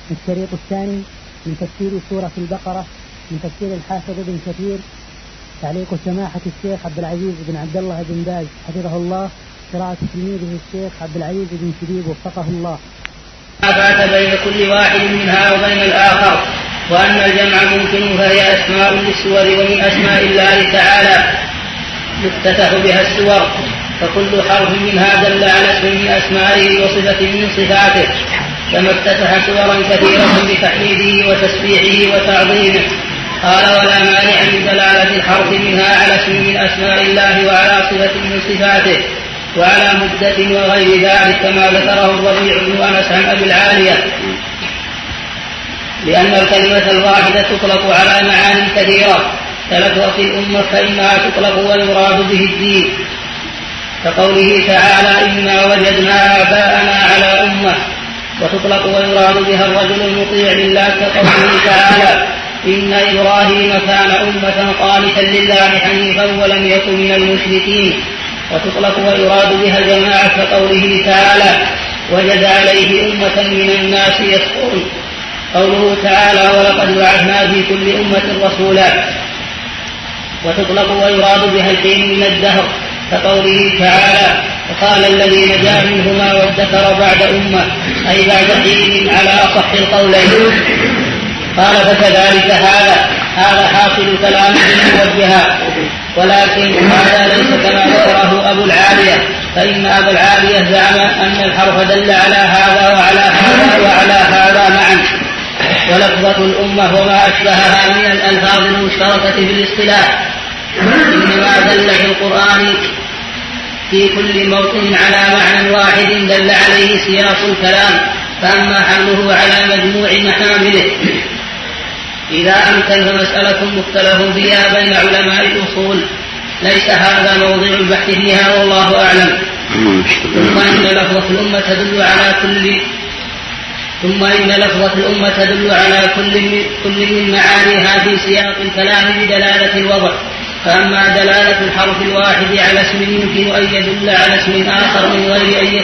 الشريط الثاني من تفسير سورة البقرة من تفسير الحافظ ابن كثير، تعليق سماحة الشيخ عبد العزيز بن عبد الله بن باز حفظه الله، قراءة تلميذه الشيخ عبد العزيز بن شبيب وفقه الله. بعث بين كل واحد منها وبين الآخر، وأن الجمع ممكن، فهي أسماء للسور ومن أسماء الله تعالى يفتتح بها السور، فكل حرف منها دل على اسم من أسمائه وصفة من صفاته، كما افتتح سورا كثيرة بتحميده وتسبيحه وتعظيمه. قال: ولا مانع من دلالة الحرف منها على اسم من أسماء الله وعلى صفة من صفاته وعلى مدة وغير ذلك، كما ذكره الربيع بن أنس عن أبي العالية، لأن الكلمة الواحدة تطلق على معاني كثيرة تلفظ الأمة، فإنها تطلق ويراد به الدين، كقوله تعالى: إنا وجدنا آباءنا على أمة، وتطلق ويراد بها الرجل المطيع لله، كقوله تعالى: إن إبراهيم كان أمة قانتا لله حنيفا ولم يكن من المشركين، وتطلق ويراد بها الجماعة، كقوله تعالى: وجد عليه أمة من الناس يسقون. قوله تعالى: ولقد بعثنا في كل أمة رسولا. وتطلق ويراد بها الحين من الدهر، كقوله تعالى: وقال الذي نجا منهما وادكر بعد أمة، أي بعد حين على أصح القولين. قال: فكذلك هذا حاصل كلام الموجهات، ولكن هذا ليس كما ذكره أبو العالية، فإن أبا العالية زعم أن الحرف دل على هذا وعلى هذا وعلى هذا معا. ولفظة الأمة وما أشبهها من الألفاظ المشتركة في الاصطلاح إنما دل في القرآن في كل موطن على معنى واحد دل عليه سياق الكلام، فأما حمله على مجموع محامله إذا أمكن فمسألة مختلف فيها بين علماء الأصول، ليس هذا موضع البحث فيها والله أعلم. ثم إن لفظة الأمة تدل على كل من معانيها في سياق الكلام بدلالة الوضع. فأما دلالة الحرف الواحد على اسم يمكن أن يدل على اسم آخر من غير أن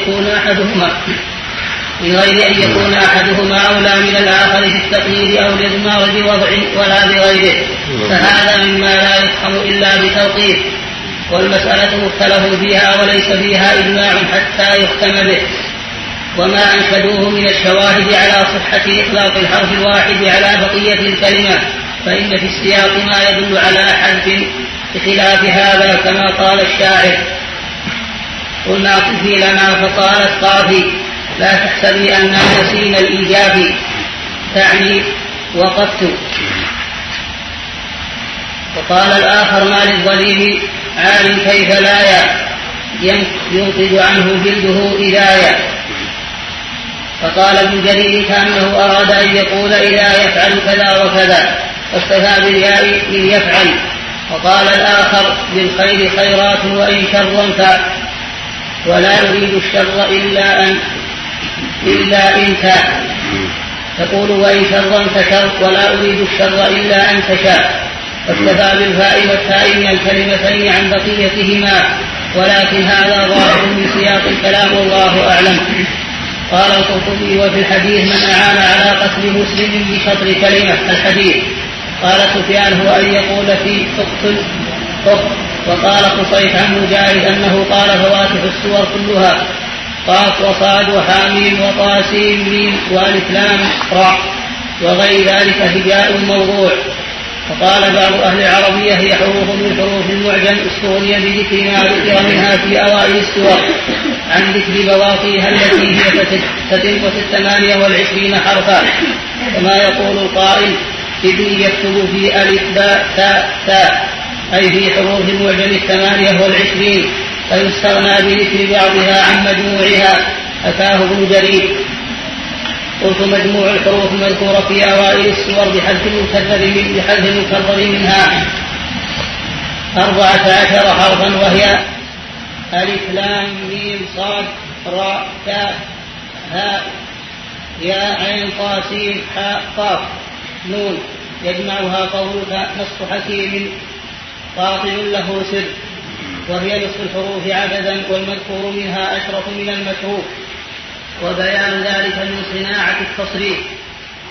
يكون أحدهما أولى من الآخر في التقييد أو الإضمار بوضع ولا بغيره، فهذا مما لا يفهم إلا بتوقيف، والمسألة مختلف فيها وليس فيها إجماع حتى يحكم به. وما أنشدوه من الشواهد على صحة إطلاق الحرف الواحد على بقية الكلمة، فإن في السياق ما يدل على حذف بخلاف هذا، كما قال الشاعر: قلنا طفي لنا فقالت قافي، لا تحسبي أننا نسينا الإيجاب، تعني وقفت. وقال الآخر: ما للظليم عال كيف لا ينقذ عنه جلده إذايا. فقال ابن جرير: كأنه أراد أن يقول إذا يفعل كذا وكذا، واستفى بالياء إن يفعل. وقال الآخر: بالخير خيرات وإن شرا ولا يريد الشر إلا إن كان، تقول وإن شرا فشر ولا أريد الشر إلا أن تشاء. واستفى بالفاء والتاء من الكلمتين عن بقيتهما، ولكن هذا ظاهر من سياق الكلام والله أعلم. قال القرطبي: وفي الحديث من أعان على قتل مسلم بشطر كلمة الحديث. قال سفيان: هو أن يقول في اقتل. وقال قصيد عن مجاهد أنه قال: فواتح السور كلها قاف وصاد وحاميم وطاسيم ميم والف لام راء وغير ذلك هجاء موضوع. وقال بعض أهل العربية: هي حروف من حروف المعجم استغني بذكر ما ذكر منها في أوائل السور عن ذكر بواقيها التي هي 28 حرفا، كما يقول القائل: إذ يكتب في ألف باء تاء تاء، أي في حروف المعجم 28، فيستغنى بذكر بعضها عن مجموعها. أتاه ابن جرير. قلت: مجموع الحروف المذكورة في أوائل السور بحذف المكرر منها 14 حرفا، وهي ألف لام ميم صاد راء تاء هاء ياء عين طاسين حاء قاف نون. يجمعها قولك: نصف حكيم قاطع له سر، وهي نصف الحروف عددا، والمذكور منها أشرف من المتروك، وبيان ذلك من صناعة التصريف.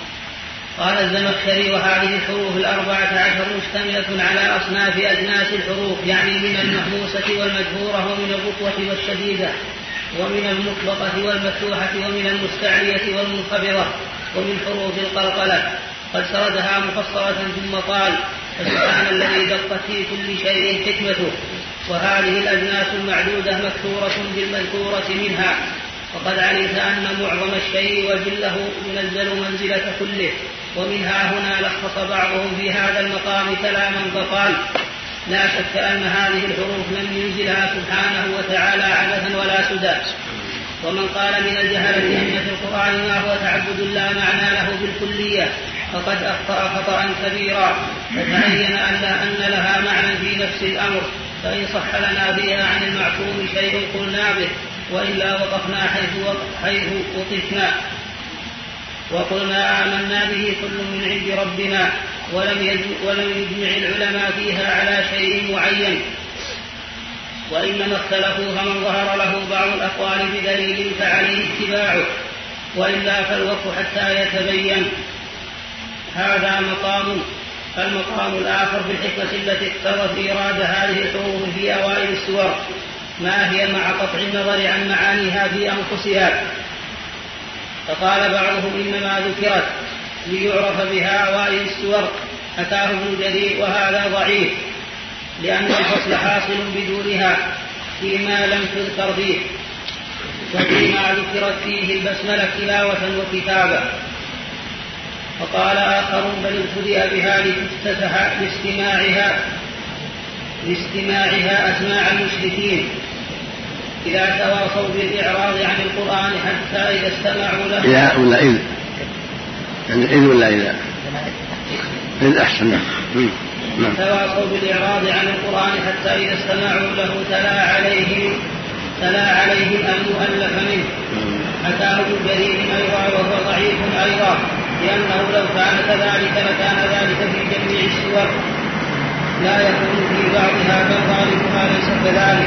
قال الزمخشري: وهذه الحروف 14 مشتملة على أصناف أجناس الحروف، يعني من المهموسة والمجهورة، ومن الرطوة والشديدة، ومن المطلقة والمفتوحة، ومن المستعلية والمنخفضة، ومن حروف القلقلة. قد سردها مفصلة ثم قال: فسبحان الذي دقت في كل شيء حكمته. وهذه الأجناس المعدودة مكثورة بالمذكورة منها، وقد علمت أن معظم الشيء وجله ينزل منزلة كله. ومنها هنا لخص بعضهم في هذا المقام كلاما فقال: لا شك أن هذه الحروف لم ينزلها سبحانه وتعالى عبثا ولا سدى. ومن قال من الجهلة أن في القرآن ما هو تعبد لا معنى له بالكلية فقد أخطأ خطأ كبيرا. فتعين أن لها معنى في نفس الأمر، فإن صح لنا فيها عن المعصوم شيء قلنا به، وإلا وقفنا حيث وقفنا، وقلنا آمنا به كل من عند ربنا، ولم يجمع العلماء فيها على شيء معين. وإنما اختلفوا فمن ظهر له بعض الأقوال بدليل فعليه اتباعه، وإلا فالوقف حتى يتبين. هذا مقام. المقام الآخر في الحكمة التي اقتضت إيراد هذه الحروف في أوائل السور، ما هي مع قطع النظر عن معانيها في أنفسها. فقال بعضهم إنما ذكرت ليعرف بها أوائل السور، حكاه ابن جرير، وهذا ضعيف، لأن الفصل حاصل بدونها فيما لم تذكر فيه، وفيما ذكرت فيه البسملة تلاوة وكتابة. فقال آخرون: بل ابتدأ بها لتفتتح لاستماعها أسماع المشركين إذا تواصوا بالإعراض عن القرآن حتى إذا استمعوا له. إذا ولا إذ؟ إذ ولا إذا؟ إذ أحسن. تواصوا بالإعراض عن القرآن حتى إذا استمعوا له تلا عليهم المؤلف منه. حكاه ابن جرير أيضا، وهو ضعيف أيضا، لأنه لو كان كذلك لكان ذلك في جميع السور، لا يكون في بعضها بل غالبها ليس كذلك.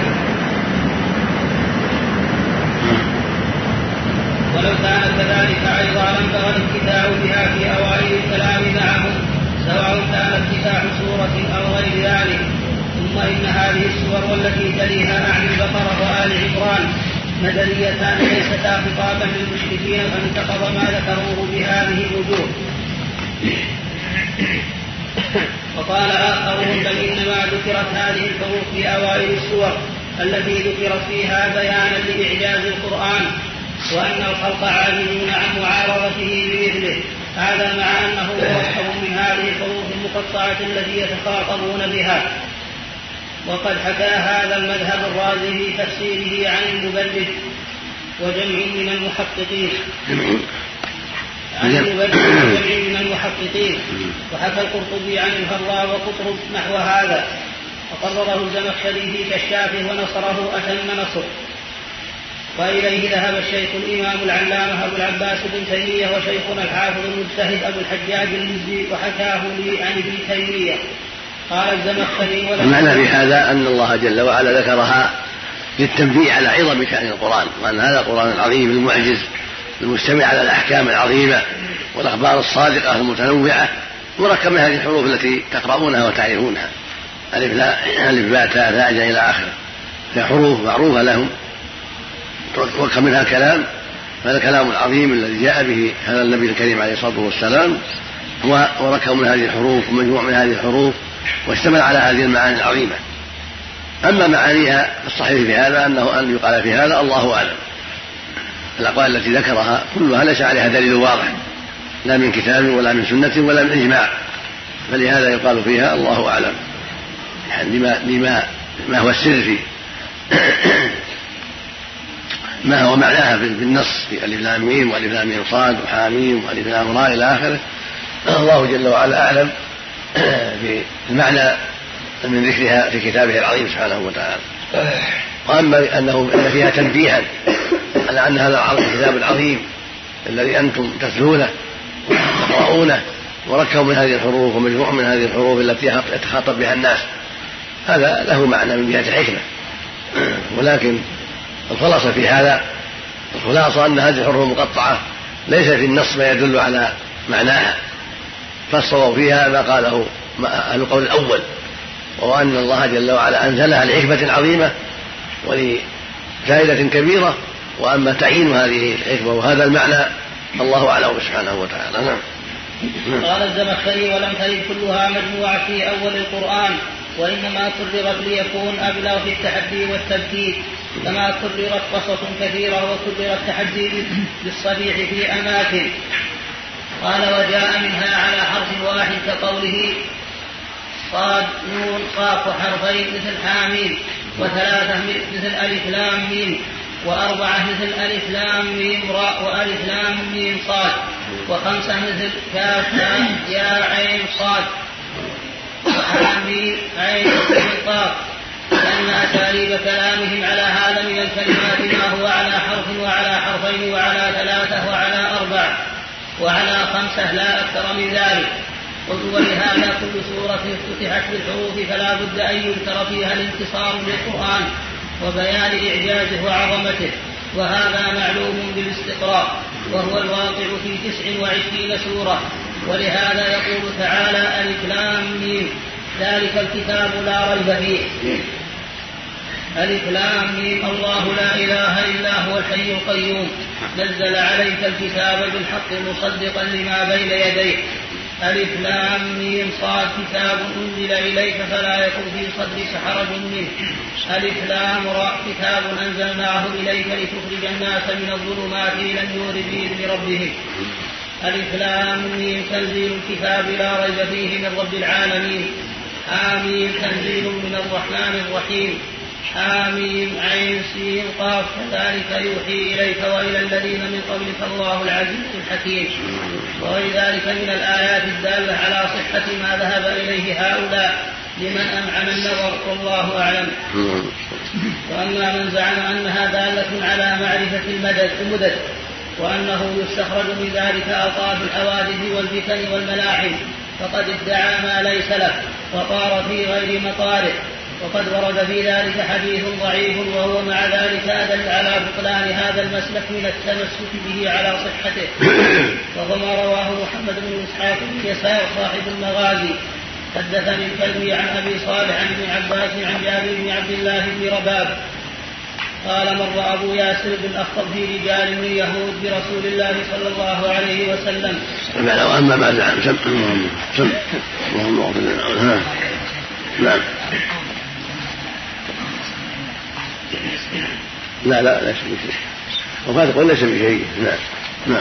ولو كان كذلك أيضا لم تغن الابتداء بها في أوائل الكلام معهم، سواء كان افتتاح سورة أو غير ذلك. ثم إن هذه السور والتي تليها عن البقرة وآل عمران مدنيتان ليستا خطابا للمشركين، فانتقض ما ذكروه بهذه الوجوه. وقال آخرون: بل إنما ذكرت هذه الحروف في أوائل السور التي ذكرت فيها بيانا لإعجاز القرآن، وأن الخلق عاجزون عن معارضته بمثله. هذا مع أنه مركب من هذه الحروف المقطعة التي يتخاطبون بها. وقد حكى هذا المذهب الرازي في تفسيره عن المبرد وجمع من المحققين، وحكى القرطبي عن الفراء وقطرب نحو هذا، وقرره الزمخشري في كشافه ونصره أتم نصر. وإليه ذهب الشيخ الإمام العلامة أبو العباس بن تيمية، وشيخنا الحافظ المجتهد أبو الحجاج المزي، وحكاه لي عن ابن تيمية. قال الزمخشري: المعنى في هذا أن الله جل وعلا ذكرها للتنبيه على عظم شأن القرآن، وأن هذا القرآن العظيم المعجز المجتمع على الأحكام العظيمة والأخبار الصادقة المتنوعة، مركب من هذه الحروف التي تقرؤونها وتعرفونها، ألف باء تاء ثاء إلى آخره، هي حروف معروفة لهم وكم منها كلام. هذا الكلام العظيم الذي جاء به هذا النبي الكريم عليه الصلاة والسلام هو وركب من هذه الحروف ومجموع من هذه الحروف، واشتمل على هذه المعاني العظيمة. أما معانيها الصحيح في هذا أن يقال في هذا الله أعلم. الأقوال التي ذكرها كلها ليس عليها دليل واضح، لا من كتاب ولا من سنة ولا من إجماع، فلهذا يقال فيها الله أعلم، يعني لما هو السر في ما هو معناها بالنص في ألف لام ميم وألف لام ميم صاد وحاميم وألف لام راء إلى آخره. الله جل وعلا أعلم في المعنى من ذكرها في كتابه العظيم سبحانه وتعالى. وأما أن فيها تنبيها على أن هذا الكتاب العظيم الذي أنتم تتلونه وتقرؤونه مركب من هذه الحروف ومجموع من هذه الحروف التي يتخاطب بها الناس، هذا له معنى من جهة الحكمة. ولكن الخلاصة في هذا أن هذه الحروف المقطعة ليس في النص ما يدل على معناها، فالصواب فيها ما قاله أهل القول الأول، وهو أن الله جل وعلا أنزلها لحكمة عظيمة ولفائدة كبيرة، وأما تعيين هذه الحكمة وهذا المعنى الله أعلم سبحانه وتعالى. نعم. قال الزمخشري: ولم ترد كلها مجموعة في أول القرآن، وإنما كررت ليكون أبلغ في التحدي والتبكير، كما كررت قصص كثيرة وكرر التحدي بالصريح في أماكن. قال: وجاء منها على حرف واحد كقوله صاد نون قاف، وحرفين مثل حامين، وثلاثة مثل ألف لام ميم، وأربعة مثل ألف لام ميم راء وألف لام ميم صاد، وخمسة مثل كاف يا عين صاد وحامين عين قاف، لأن أساليب كلامهم على هذا من الكلمات ما هو على حرف وعلى حرفين وعلى ثلاثة وعلى أربع وعلى خمسة لا أكثر من ذلك. قلت: ولهذا كل سورة افتتحت بالحروف فلا بد أن يذكر فيها الانتصار للقرآن وبيان إعجازه وعظمته، وهذا معلوم بالاستقراء، وهو الواقع في 29 سورة. ولهذا يقول تعالى: ألف لام ميم ذلك الكتاب لا ريب فيه. ألف لام ميم الله لا إله إلا هو الحي القيوم نزل عليك الكتاب بالحق مصدقا لما بين يديه. ألف لام ميم صاد كتاب أنزل إليك فلا يكن في صدرك حرج منه. ألف لام راء كتاب أنزلناه إليك لتخرج الناس من الظلمات إلى النور بإذن ربهم. ألف لام ميم تنزيل الكتاب لا ريب فيه من رب العالمين. حاميم تنزيل من الرحمن الرحيم. حاميم عين سين قاف كذلك يوحي إليك وإلى الذين من قبلك الله العزيز الحكيم. وغير ذلك من الآيات الدالة على صحة ما ذهب إليه هؤلاء لمن أمعن النظر والله أعلم. وأما من زعم أنها دالة على معرفة المدد وأنه يستخرج من ذلك ألطاف الحوادث والفتن والملاحم فقد ادعى ما ليس له وطار في غير مطاره، وقد ورد في ذلك حديث ضعيف وهو مع ذلك أدل على بطلان هذا المسلك من التمسك به على صحته، وهو ما رواه محمد بن إسحاق بن يسار صاحب المغازي. حدثني الكلبي عن أبي صالح عن ابن عباس عن جابر بن عبد الله بن رباب قال: مر أبو ياسر بن أخطب في رجال من يهود برسول الله صلى الله عليه وسلم. أما بعد اللهم اغفر لنا. نعم. لا ليس بشيء، وفات يقول ليس بشيء. نعم.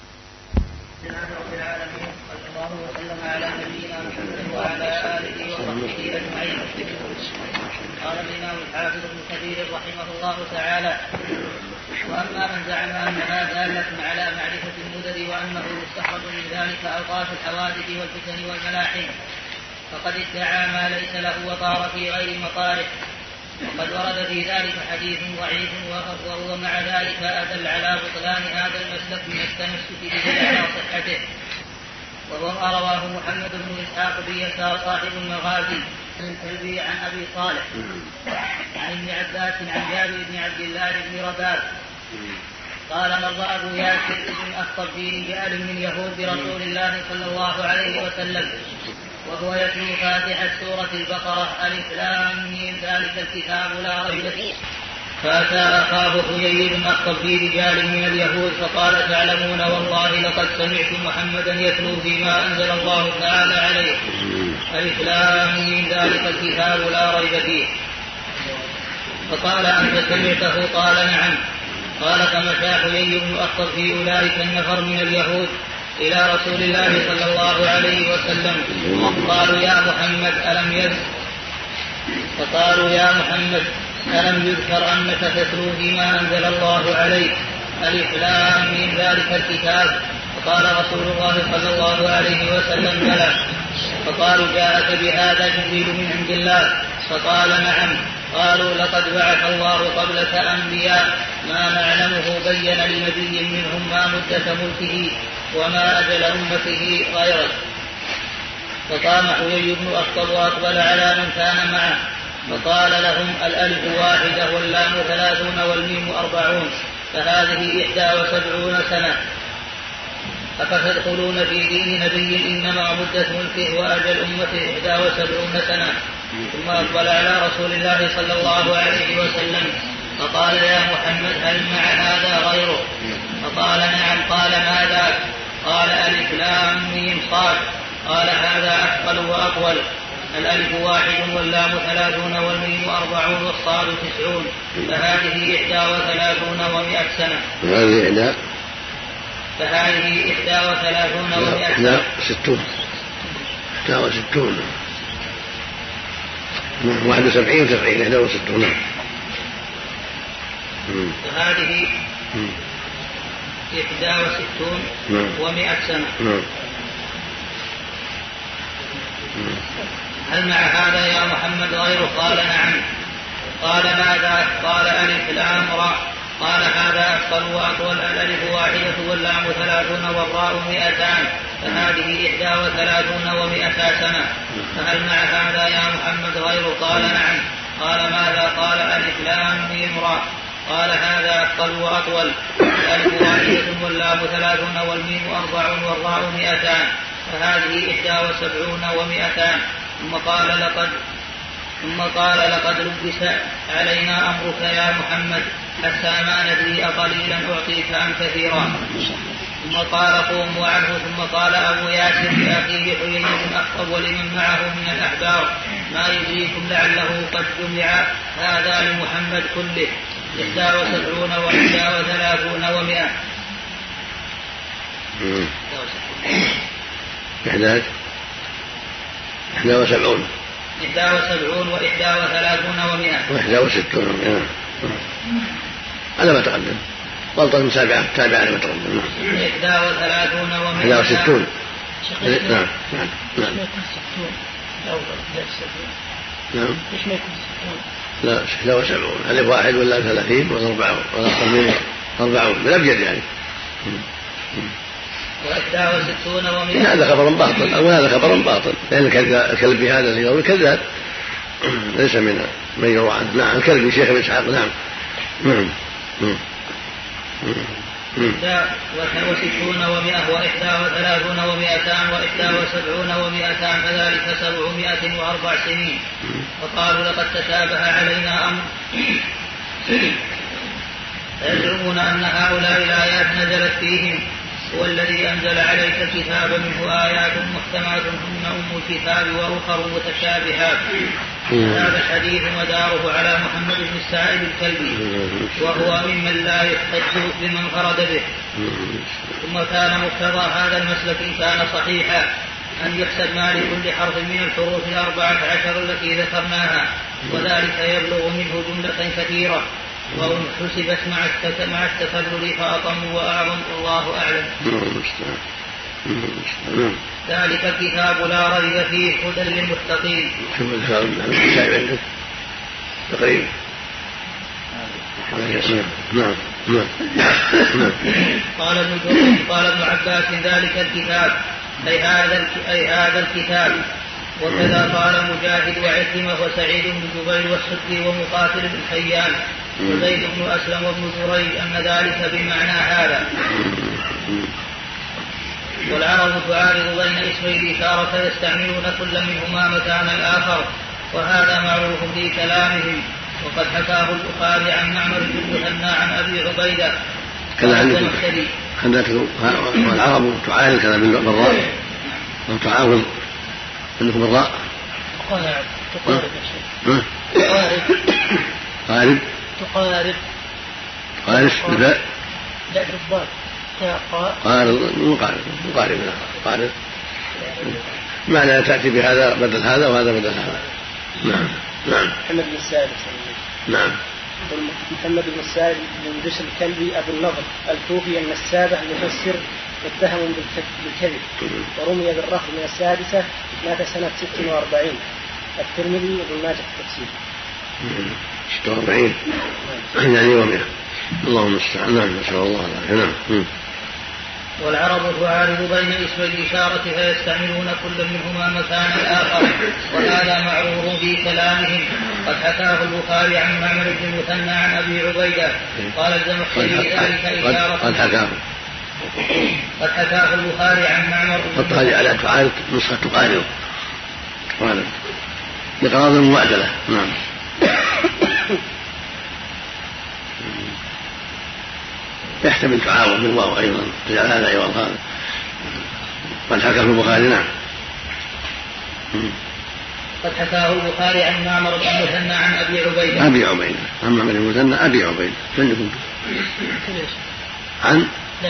رب العالمين صلى الله وسلم على نبينا محمد وعلى آله وصحبه أجمعين. قال الإمام الحافظ ابن كثير رحمه الله تعالى: وأما من زعم أنها دالة على معرفة المدد وأنه يستخرج من ذلك ألطاف الحوادث والفتن والملاحم فقد ادعى ما ليس له وطار في غير مطاره، وقد ورد في ذلك حديث ضعيف وهو مع ذلك أدل على بطلان هذا المسلك من التمسك به على صحته، وهو ما رواه محمد بن إسحاق بن يسار صاحب المغازي الكلبي عن أبي صالح عن ابن عباس عن جابر بن عبد الله بن رباب قال: مر أبو ياسر بن أخطب في رجال من يهود برسول الله صلى الله عليه وسلم وهو يتلو فاتحة سورة البقرة: ألف لام ميم ذلك الكتاب لا ريب فيه. فأتى أخاه حيي بن أخطب في رجال من اليهود فقال: تعلمون والله لقد سمعت محمدا يتلو فيما أنزل الله تعالى عليه ألف لام ميم ذلك الكتاب لا ريب فيه. فقال: أنت سمعته؟ قال: نعم. قال: فمشى حيي بن أخطب في أولئك النفر من اليهود إلى رسول الله صلى الله عليه وسلم قالوا: يا محمد ألم يذكر أنك تتلو فيما أنزل الله عليك ألف لام ميم ذلك الكتاب؟ فقال رسول الله صلى الله عليه وسلم: بلى. فقالوا: جاءك بهذا جبريل من عند الله؟ فقال: نعم. قالوا: لقد بعث الله قبلك أنبياء ما نعلمه بين لنبي منهم ما مدة ملكه وما أجل أمته غيرك. فقام حيي بن أخطب وأقبل على من كان معه فقال لهم: الألف واحدة واللام 30 والميم 40 فهذه 71 سنة. أفتدخلون في دين نبي إنما مدة ملكه وأجل أمته 71 سنة. ثم أقبل على رسول الله صلى الله عليه وسلم فقال يا محمد هل مع هذا غيره؟ فقال نعم. قال ماذا؟ قال ألف لام ميم صاد. قال هذا أثقل وأطول. الألف 1 واللام 30 والميم 40 والصاد 90 فهذه 31 و100 سنة. فهذه 31 و100 سنة. 61 71 و90 61. فهذه 61 و100 سنة. هل مع هذا يا محمد غيره؟ قال نعم. قال ماذا؟ قال ألف لام راء. قال هذا أثقل وأطول. الألف 1 واللام 30 والراء 200 فهذه 31 و100 سنة. فهل مع هذا يا محمد غيره؟ قال نعم. قال ماذا؟ قال ألف لام ميم راء. قال هذا أثقل وأطول. الألف 1 واللام 30 والميم 40 والراء 200 فهذه 71 و200. ثم قال لقد لبس علينا أمرك يا محمد حتى ما ندري أقليلا أعطيك أم كثيرا. ثم قال قوموا عنه. ثم قال أبو ياسر لأخيه حيي بن أخطب ولمن معه من الأحبار ما يدريكم لعله قد جمع هذا لمحمد كله 71 و31 و100. 71 و31 و100 61 على ما تقدم. غلطة من تابعة على ما تقدم. 31 و100 61. نعم. ليش ما يكون 60؟ لا 76. ألف 1 ولا 30 ولا 40 بالأبجد يعني. 61 و100. هذا خبر باطل أو هذا خبر باطل لأن الكلب هذا اللي يقول كذاب ليس من يروى عنه. نعم الكلب شيخ بن إسحاق. نعم. 61 و100 و31 و200 و71 و200 فذلك 704 سنين. وقالوا لقد تشابه علينا أمر. فيزعمون أن هؤلاء الآيات نزلت فيهم. هو الذي أنزل عليك الكتاب منه آيات محكمات هن أم الكتاب وأخر متشابهات. هذا الحديث مداره على محمد بن السائب الكلبي وهو ممن لا يحتج بمن فرد به. ثم كان مقتضى هذا المسلك إن كان صحيحا أن يحسب ما لكل حرف من الحروف 14 التي ذكرناها وذلك يبلغ منه جملة كثيرة وإن حسبت مع التكرر فأطم وأعظم والله أعلم. ذلك الكتاب لا ريب فيه هدى للمتقين. تقريبا. قال ابن عباس ذلك الكتاب أي هذا الكتاب. وكذا قال مجاهد وعكرمة وسعيد بن جبير والسدي ومقاتل بن حيان وزيد بن أسلم وابن جريج أن ذلك بمعنى هذا. والعرب تعارض بين اسمي الإشارة فيستعملون كل منهما مكان الآخر وهذا معروف في كلامهم. وقد حكاه البخاري عن معمر بن المثنى عن أبي عبيدة والعرب تعارض كذا بالراء وتعارض عندكم الراء تقارب الباء لا بالضاد قارب معنى تأتي بهذا بدل هذا وهذا بدل هذا. نعم. محمد بن السائب. نعم. محمد بن السائب بن بشر الكلبي أبو النضر الكوفي النسابة مفسر متهم بالكذب ورمي بالرفض من 6 مات سنة 46. الترمذي وابن ماجه في التفسير. 46 يعني يومها. اللهم استعان. نعم ما شاء الله. نعم. والعرب تعارض بين اسم الإشارة فيستعملون كل منهما مكان الآخر وهذا معروف في كلامهم. قد حكاه البخاري عن معمر بن المثنى عن أبي عبيدة قال الزمخشري ذلك إشارة. قد حكاه البخاري عن معمر حط هذه على تعارض نسخة تقارب بقراض المعدلة. نعم. يحتمل تعاون بالواو أيضا تجعل هذا أيضا هذا. قد حكاه البخاري. نعم. قد حكاه البخاري عن معمر بن المثنى عن أبي عبيدة عن معمر بن المثنى أبي عبيدة عن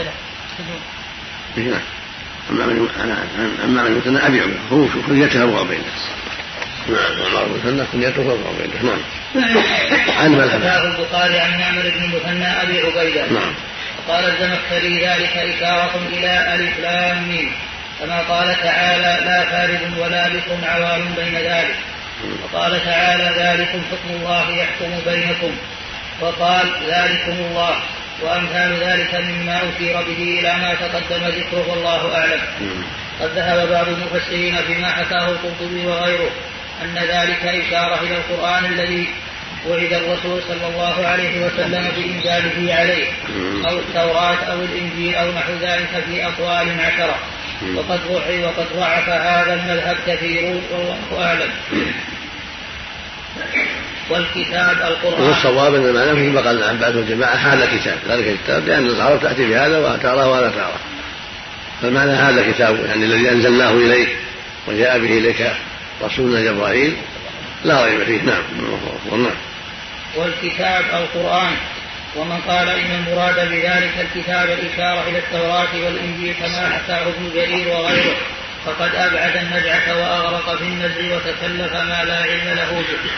معمر بن المثنى أبي عبيدة هو كنيته أبو عبيدة. نعم. معمر بن المثنى كنيته أبو عبيدة. نعم. عن حكاه البخاري عن معمر بن المثنى أبي عبيدة. نعم. قال الزمخشري ذلك إشارة إلى ألف لام ميم كما قال تعالى لا فارض ولا بكر عوام بين ذلك. وقال تعالى ذلكم حكم الله يحكم بينكم. وقال ذلكم الله وأمثال ذلك مما أشير به إلى ما تقدم ذكره والله أعلم. قد ذهب بعض المفسرين فيما حكاه القرطبي وغيره أن ذلك إشارة إلى القرآن الذي وعد الرسول صلى الله عليه وسلم بإنزاله عليه أو التوراة أو الإنجيل أو نحو ذلك في أقوال 10. وقد ضعف هذا المذهب كثيرون والله أعلم. والكتاب القرآن. والصواب أن معناه فيما قال عن بعض الجماعة هذا كتاب ذلك الكتاب لأن العرب تأتي بهذا وتراه ولا تراه فالمعنى هذا كتاب يعني الذي أنزلناه إليك وجاء به إليك رسولنا جبرائيل لا ريب فيه. نعم. والكتاب القرآن. ومن قال إن المراد بذلك الكتاب الإشارة إلى التوراة والإنجيل كما حكاه ابن جرير وغيره فقد أبعد النزعة وأغرق في النزع وتكلف ما لا علم له به.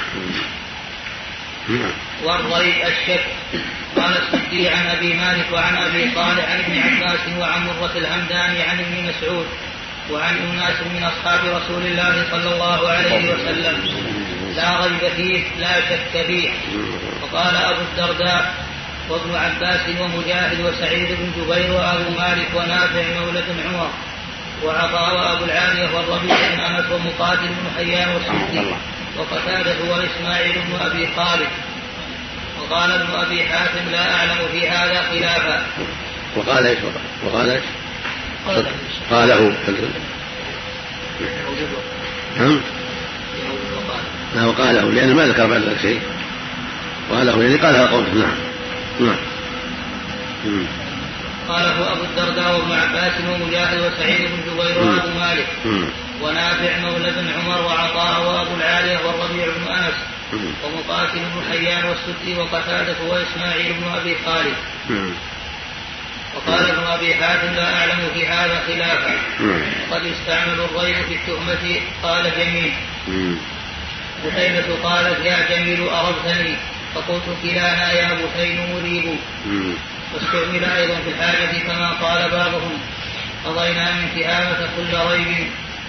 والريب الشك. قال السدي عن أبي مالك وعن أبي صالح عن ابن عباس وعن مرة الهمداني عن ابن مسعود وعن أناس من أصحاب رسول الله صلى الله عليه وسلم لا ريب فيه لا شك فيه. وقال أبو الدرداء وابن عباس ومجاهد وسعيد بن جبير وأبو مالك ونافع مولى بن عمر وعطاء وأبو العالية والربيع بن أنس ومقاتل بن حيان والسدي وقتادة وإسماعيل بن أبي خالد. وقال ابن أبي حاتم لا أعلم في هذا خلافا. وقاله لأنه ما ذكر بعد ذلك شيء قاله يعني قالها قوله. نعم. قاله أبو الدرداء وابن عباس ومجاهد وسعيد بن جبير وأبو مالك ونافع مولى بن عمر وعطاء وأبو العالية والربيع بن أنس ومقاتل بن حيان والسدي وقتادة وإسماعيل بن أبي خالد. وقال ابن أبي حاتم لا أعلم في هذا خلافا. وقد استعملوا الريب في التهمة. قال جميل. بحينة قالت يا جميل أربتني فقلت كلانا يا بحين مريب. واستعمل أيضا في الحاجة كما قال بعضهم قضينا من تهامة كل ريب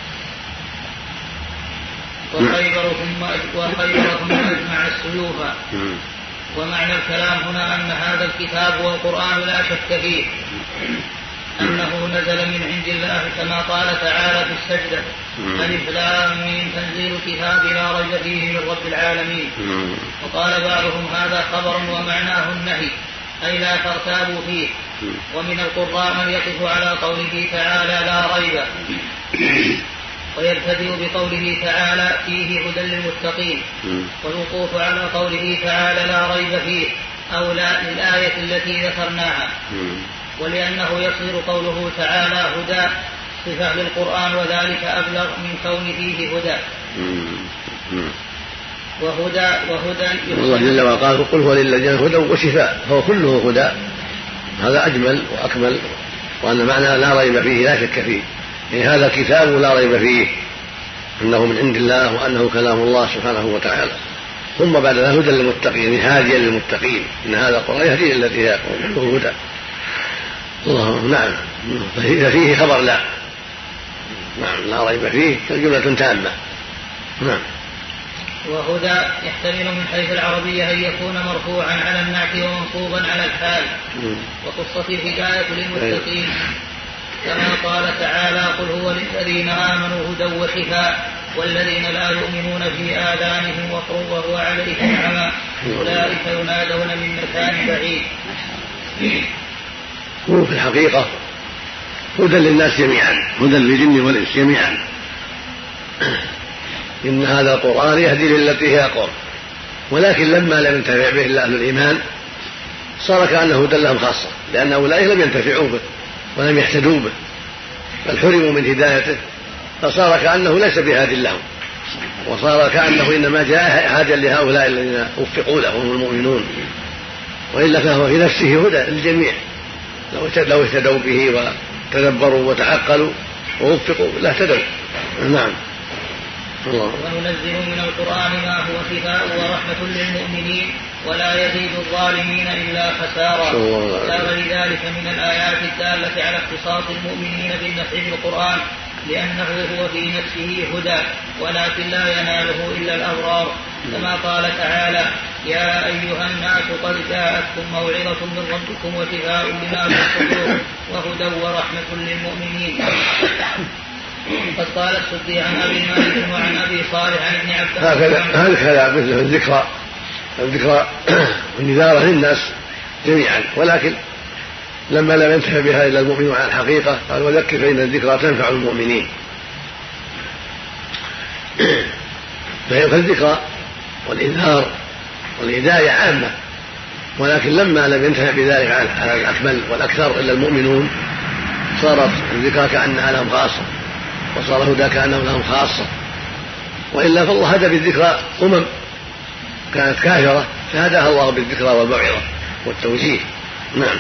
وخيبر ثم أجمع السيوف. ومعنى الكلام هنا أن هذا الكتاب والقرآن لا شك فيه أنه نزل من عند الله كما قال تعالى في السجدة ألف لام ميم تنزيل الكتاب لا ريب فيه من رب العالمين. وقال بعضهم هذا خبر ومعناه النهي أي لا ترتابوا فيه. ومن القراء من يقف على قوله تعالى لا ريب ويبتدئ بقوله تعالى فيه هدى للمتقين والوقوف على قوله تعالى لا ريب فيه أولى للآية التي ذكرناها. ولأنه يصير قوله تعالى هدى صفة للقرآن وذلك أبلغ من كون فيه هدى. وهدى الله جل وعلا قال قل هو للذين هدى وشفاء هو كله هدى. هذا أجمل وأكمل وأن معنى لا ريب فيه لا شك فيه يعني هذا كتاب لا ريب فيه أنه من عند الله وأنه كلام الله سبحانه وتعالى. ثم بعد ذلك هدى للمتقين هاديا للمتقين إن هذا القرآن يهدي التي هي كله هدى. الله. نعم. فيه خبر لا. نعم لا ريب فيه جملة تامة. نعم. وهدى يحتمل من حيث العربية أن يكون مرفوعا على النعت ومنصوبا على الحال. وقصة الهداية للمتقين كما قال تعالى قل هو للذين آمنوا هدى وشفاء والذين لا يؤمنون في آذانهم وقر وهو عليهم عمى أولئك ينادون من مكان بعيد. في الحقيقة هدى للناس جميعا، هدى للجن والإنس جميعا. إن هذا القرآن يهدي للتي هي أقوم. ولكن لما لم ينتفع به إلا أهل الإيمان صار كأنه هدى لهم خاصة، لأن أولئك لم ينتفعوا به ولم يهتدوا به بل حرموا من هدايته، فصار كأنه ليس بهاد لهم، وصار كأنه إنما جاء هاديا لهؤلاء الذين وفقوا له هم المؤمنون، وإلا فهو في نفسه هدى للجميع لو اهتدوا به وتدبروا وتعقلوا ووفقوا لاهتدوا. نعم. وننزل من القرآن ما هو شفاء ورحمة للمؤمنين ولا يزيد الظالمين إلا خسارا. لا غير ذلك من الآيات الدالة على اختصاص المؤمنين بالنفع بالقرآن، لأنه هو في نفسه هدى ولكن لا يناله إلا الأبرار، كما قال تعالى: يا أيها الناس قد جاءتكم موعظة من ربكم وشفاء لما في الصدور وهدى ورحمة للمؤمنين. قد قال السدي عن أبي مالك وعن أبي صالح عن ابن عباس هكذا مثل الذكرى والنذارة للناس جميعا، ولكن لما لم ينتفع بها إلا المؤمنون على الحقيقة قال: وذكر فإن الذكرى تنفع المؤمنين. فالذكرى والإنذار والهداية عامة، ولكن لما لم ينتفع بذلك على الأكمل والأكثر إلا المؤمنون صارت الذكرى كأنها لهم خاصة، وصار هدى كأنه لهم خاصة. وإلا فالله هدى بالذكرى كانت كافرة فهداها الله بالذكرى والموعظة والتوجيه. نعم.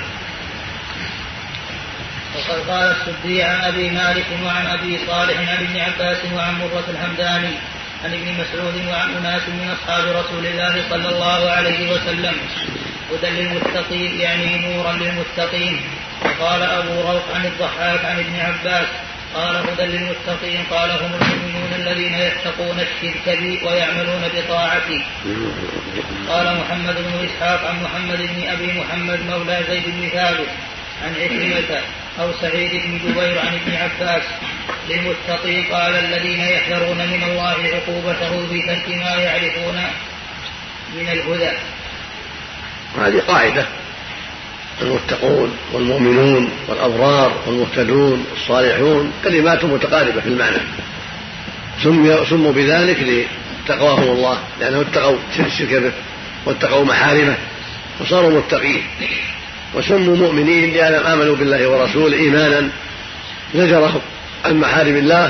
وقد قال السدي عن أبي مالك وعن أبي صالح عن ابن عباس وعن مرة الحمداني عن ابن مسعود وعن أناس من أصحاب رسول الله صلى الله عليه وسلم: هدى للمتقين يعني نورا للمتقين. وقال أبو روح عن الضحاك عن ابن عباس قال: هدى للمتقين قال: هم المؤمنون الذين يتقون الشرك بي ويعملون بطاعتي. قال محمد بن إسحاق عن محمد بن أبي محمد مولى زيد بن ثابت عن عكرمة أو سعيد بن جبير عن ابن عباس: للمتقين قال: الذين يحذرون من الله عقوبته في ترك ما يعرفون من الهدى. هذه قاعدة: المتقون والمؤمنون والأبرار والمهتدون والصالحون كلمات متقاربة في المعنى، سموا بذلك لتقواهم الله، لأنهم اتقوا الشرك به واتقوا محارمه وصاروا متقين، وسموا مؤمنين لأنهم آمنوا بالله ورسوله إيمانا زجرهم عن محارم الله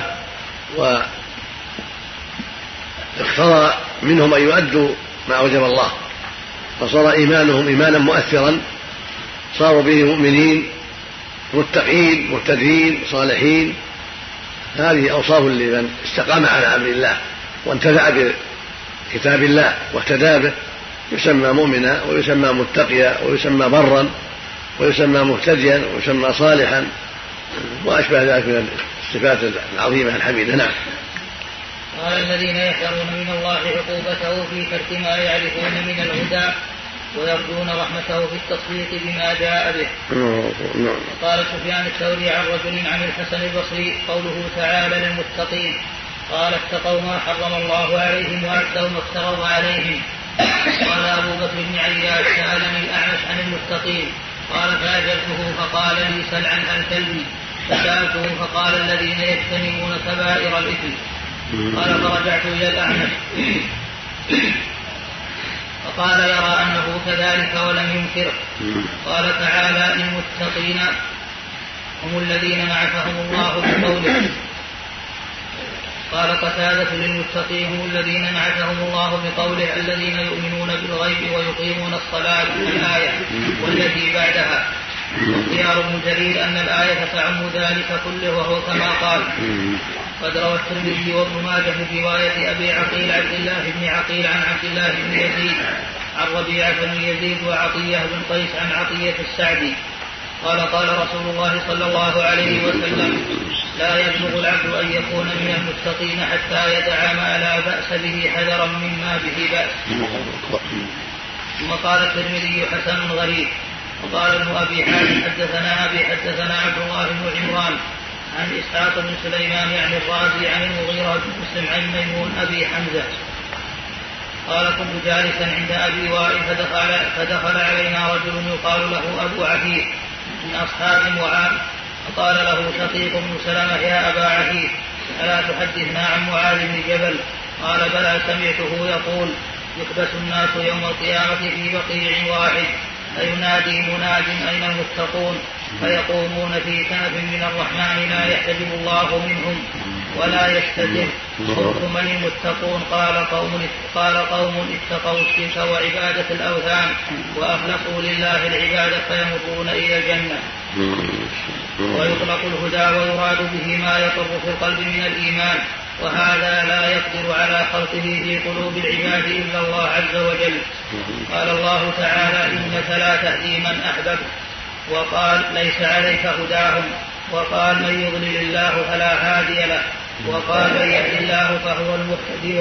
واقتضى منهم أن يؤدوا ما أوجب الله، فصار إيمانهم إيمانا مؤثرا، صاروا به مؤمنين متقين مهتدين صالحين. هذه أوصاف لمن استقام على أمر الله وانتفع بكتاب الله واهتدى به، يسمى مؤمنا ويسمى متقيا ويسمى برا ويسمى مهتديا ويسمى صالحا وأشبه ذلك من الصفات العظيمة الحميدة. نعم. قال: الذين يحذرون من الله عقوبته في ترك ما يعرفون من الهدى ويرجون رحمته في التصديق بما جاء به. قال سفيان الثوري عن رجل عن الحسن البصري: قوله تعالى للمتقين قال: اتقوا ما حرم الله عليهم وأعتوا ما افترض عليهم. قال أبو بكر بن عياش: سألني الأعمش عن المتقين قال: فأجبته فقال لي: سل عن الكلب. فسألته فقال: الذين يجتنبون كبائر الإثم. قال: فرجعت إلى الأعمش فقال: يرى أنه كذلك ولم ينكره. قال تعالى: للمتقين هم الذين نعتهم الله بقوله. قال قتادة: للمتقين هم الذين نعتهم الله بقوله: الذين يؤمنون بالغيب ويقيمون الصلاة. الآية والتي بعدها. واختيار ابن جرير أن الآية تعم ذلك كله وهو كما قال. قد روى الترمذي وابن ماجه من رواية أبي عقيل عبد الله بن عقيل عن عبد الله بن يزيد عن ربيعة بن يزيد وعطية بن قيس عن عطية السعدي قال: قال رسول الله صلى الله عليه وسلم: لا يبلغ العبد أن يكون من المتقين حتى يدع ما لا بأس به حذرا مما به بأس. ثم قال الترمذي: حسن غريب. وقال ابن أبي حاتم: حدثنا عبد الله بن عمران عن إسحاق بن سليمان يعني الرازي عن المغيرة بن مسلم عن ميمون أبي حمزة قال: كنت جالسا عند أبي وائل فدخل علينا رجل يقال له أبو عبيد من أصحاب معاذ فقال له شقيق بن سلمة يا أبا عتيق ألا تحدثنا عن معاذ بن جبل؟ قال بلى سمعته يقول يحبس الناس يوم القيامة في بقيع واحد فينادي مناد أين المتقون فيقومون في كنف من الرحمن لا يحتجب الله منهم ولا يستتر. قلت من المتقون؟ قال قوم اتقوا الشرك وعبادة الأوثان وأخلصوا لله العبادة فيمرون إلى الجنة. ويطلق الهدى ويراد به ما يقر في القلب من الإيمان، وهذا لا يقدر على خلقه في قلوب العباد إلا الله عز وجل. قال الله تعالى إنك لا تهدي من أحببت، وقال ليس عليك هداهم، وقال من يضلل الله فلا هادي له، وقال من يهد الله فهو المهتدي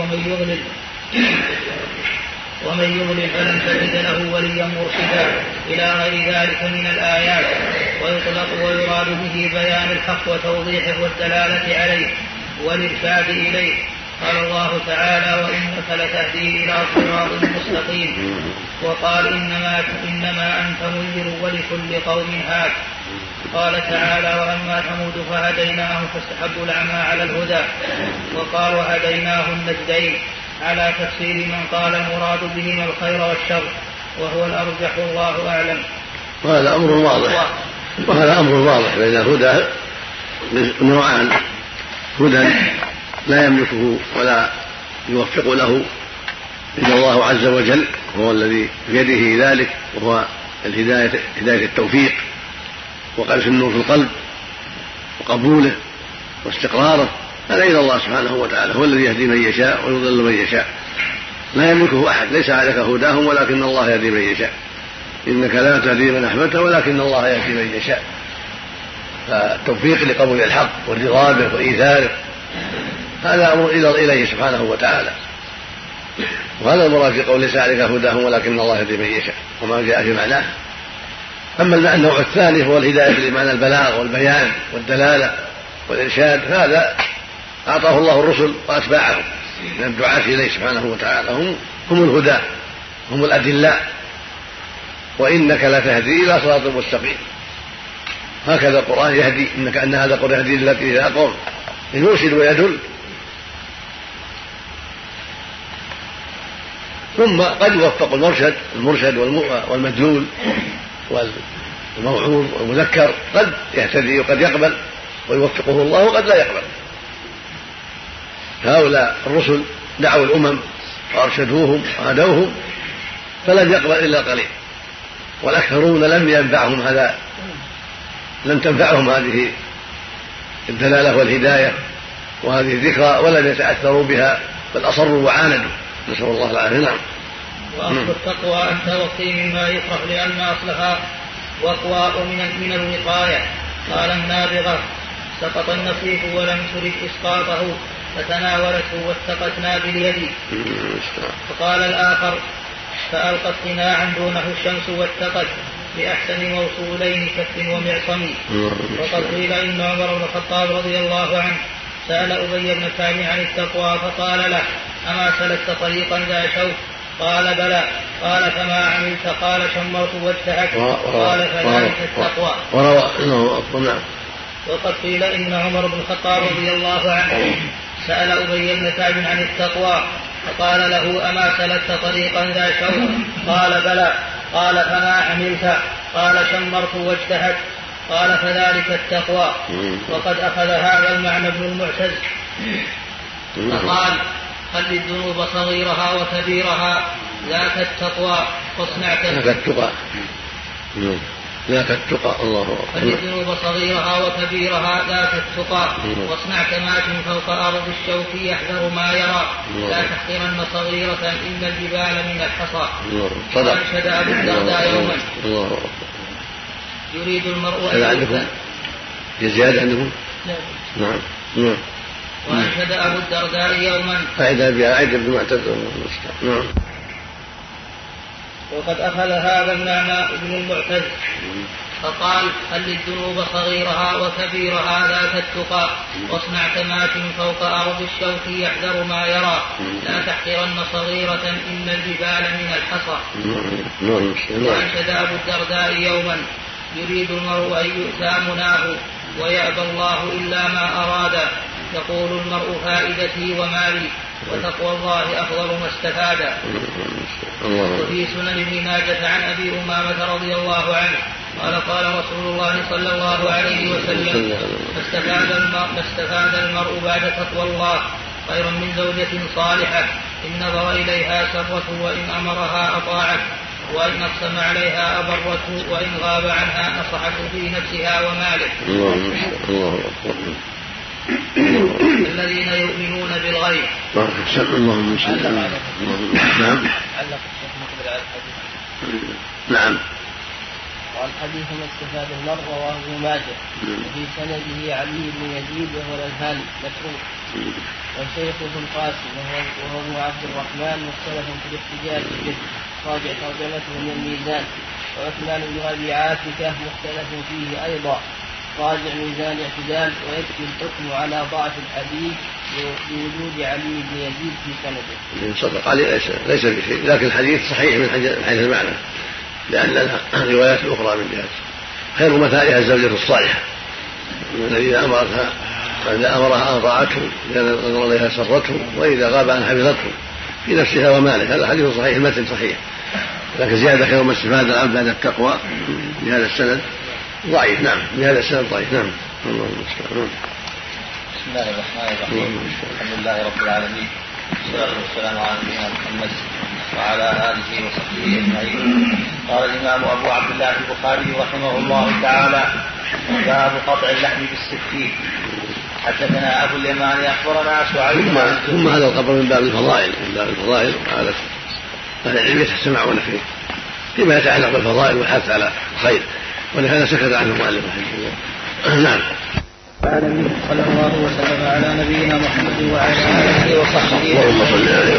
ومن يضلل فلن تجد له وليا مرشدا إلى غير ذلك من الآيات. ويطلق ويراد به بيان الحق وتوضيحه والدلالة عليه والإرشاد إليه. قال الله تعالى وإنك لتهدي إلى صراط مستقيم، وقال إنما أنت منذر ولكل قوم هاد. قال تعالى وأما ثمود فهديناهم فاستحبوا الأعمى على الهدى، وقال وهديناه النجدين على تفسير من قال المراد بهما الخير والشر، وهو الأرجح والله أعلم. وهذا أمر واضح بين الهدى نوعان: هدى لا يملكه ولا يوفق له إلا الله عز وجل، هو الذي بيده ذلك، وهو هداية التوفيق وقذف النور في القلب وقبوله واستقراره، هذا إلى الله سبحانه وتعالى، هو الذي يهدي من يشاء ويضل من يشاء، لا يملكه أحد، ليس عليك هداهم ولكن الله يهدي من يشاء. إنك لا تهدي من أحببت ولكن الله يهدي من يشاء. فالتوفيق لقبول الحق والرضا به وإيثاره هذا أمر إليه سبحانه وتعالى، وهذا المراد في قول ليس عليك هداهم ولكن الله يهدي من يشاء وما جاء في معناه. أما النوع الثاني هو الهداية بمعنى البلاغ والبيان والدلالة والإرشاد، هذا أعطاه الله الرسل وأتباعهم من الدعاة إليه سبحانه وتعالى، هم الهدى، هم الأدلاء. وإنك لتهدي إلى صراط مستقيم، هكذا القرآن يهدي، أن هذا القرآن يهدي التي إلى أقوم، يرشد ويدل. ثم قد يوفق المرشد والمدلول والموعوظ والمذكر، قد يهتدي وقد يقبل ويوفقه الله وقد لا يقبل. هؤلاء الرسل دعوا الأمم وأرشدوهم وهدوهم فلم يقبل إلا قليل، والأكثرون لم تنفعهم هذه الدلالة والهداية وهذه الذكرى ولم يتأثروا بها، بل أصروا وعاندوا، نسأل الله العافية. نعم. وأصل التقوى أن توقي مما يكره لأن أصلها وأقوى من الوقاية. قال النابغة سقط النصيف ولم ترد إسقاطه فتناولته واتقتنا باليد. فقال الآخر فألقت قناعا دونه الشمس واتقت بأحسن موصولين كف ومعصم. وقد قيل إن عمر بن الخطاب رضي الله عنه سأل أبي بن كعب عن التقوى فقال له أما سلكت طريقا ذا شوك؟ قال بلى. قال فما عملت؟ قال شمرت واجتهدت. قال فذلك التقوى. وقد قيل إن عمر بن الخطاب رضي الله عنه سأل أبي بن كعب عن التقوى فقال له أما سلكت طريقا ذا شوك؟ قال بلى. قال فما عملت؟ قال شمرت واجتهدت. قال فذلك التقوى. وقد أخذ هذا المعنى ابن المعتز فقال خل الذنوب صغيرها وكبيرها ذاك التقوى واصنع ذاك التقى. الله أكبر. خل الذنوب صغيرها وكبيرها ذاك التقى واصنع كماش فوق أرض الشوك يحذر ما يرى لا تحقرن صغيرة إن الجبال من الحصى. وأنشد أبو الدرداء يوما يريد المرء هذا عندكم زيادة عندكم؟ نعم. وأنشد أبو الدرداء يوما فإذا بعيد بن معتز. نعم. وقد أخذ هذا المعنى ابن المعتز فقال خل الذنوب صغيرها وكبيرها ذاك التقى واصنع كماش فوق أرض الشوك يحذر ما يرى لا تحقرن صغيرة إن الجبال من الحصى. وأنشد أبو الدرداء يوما يريد المرء أن يؤتى مناه ويأبى الله إلا ما أراد. يقول المرء فائدتي ومالي، وتقوى الله أفضل ما استفاد. وفي سنن ابن ماجة عن أبي أمامة رضي الله عنه قال قال رسول الله صلى الله عليه وسلم: ما استفاد المرء بعد تقوى الله خير من زوجة صالحة إن نظر إليها سرته وإن أمرها أطاعت وإن أقسم عليها أبرته وإن غاب عنها نصحته في نفسها وماله. الذين يؤمنون بالغيب. نعم. والحديث ما استفاد المرء رواه ابن ماجه، وفي سنده علي بن يزيد وهو الأذهاني متروك، وشيخه القاسم وهو ابن عبد الرحمن مختلف في الاحتجاج به، راجع ترجمته من الميزان. وعثمان بن أبي عاتكة مختلف فيه أيضا، راجع ميزان الاعتدال. ويكفي الحكم على ضعف الحديث بوجود علي بن يزيد في سنده. صدق علي ليس بشيء، لكن الحديث صحيح من حيث المعنى، لأن لنا روايات أخرى من جهة خير مثالها الزوجة الصالحة الذي إذا أمرها أطاعته، إذا نظر إليها سرته، وإذا غاب عنها حفظته في نفسها وماله. هذا حديث صحيح، المتن صحيح، لكن زيادة خير ما استفاد العبد بعد التقوى بهذا السند ضعيف. نعم، بهذا السند ضعيف. نعم. الله المستعان. بسم الله الرحمن الرحيم. الحمد لله رب العالمين، والصلاة والسلام على نبينا محمد وعلى آله وصحبه أجمعين. قال الإمام أبو عبد الله البخاري رحمه الله تعالى: باب قطع اللحم بالسكين. حدثنا أبو اليمان أخبرنا شعيب. ثم هذا الخبر من باب الفضائل، وعادة أهل العلم يتسمعون فيه فيما يتعلق بالفضائل والحث على الخير، ولهذا سكت عنه المؤلف رحمه الله. نعم. صلى الله وسلم على نبينا محمد وعلى آله وصحبه. اللهم صل عليه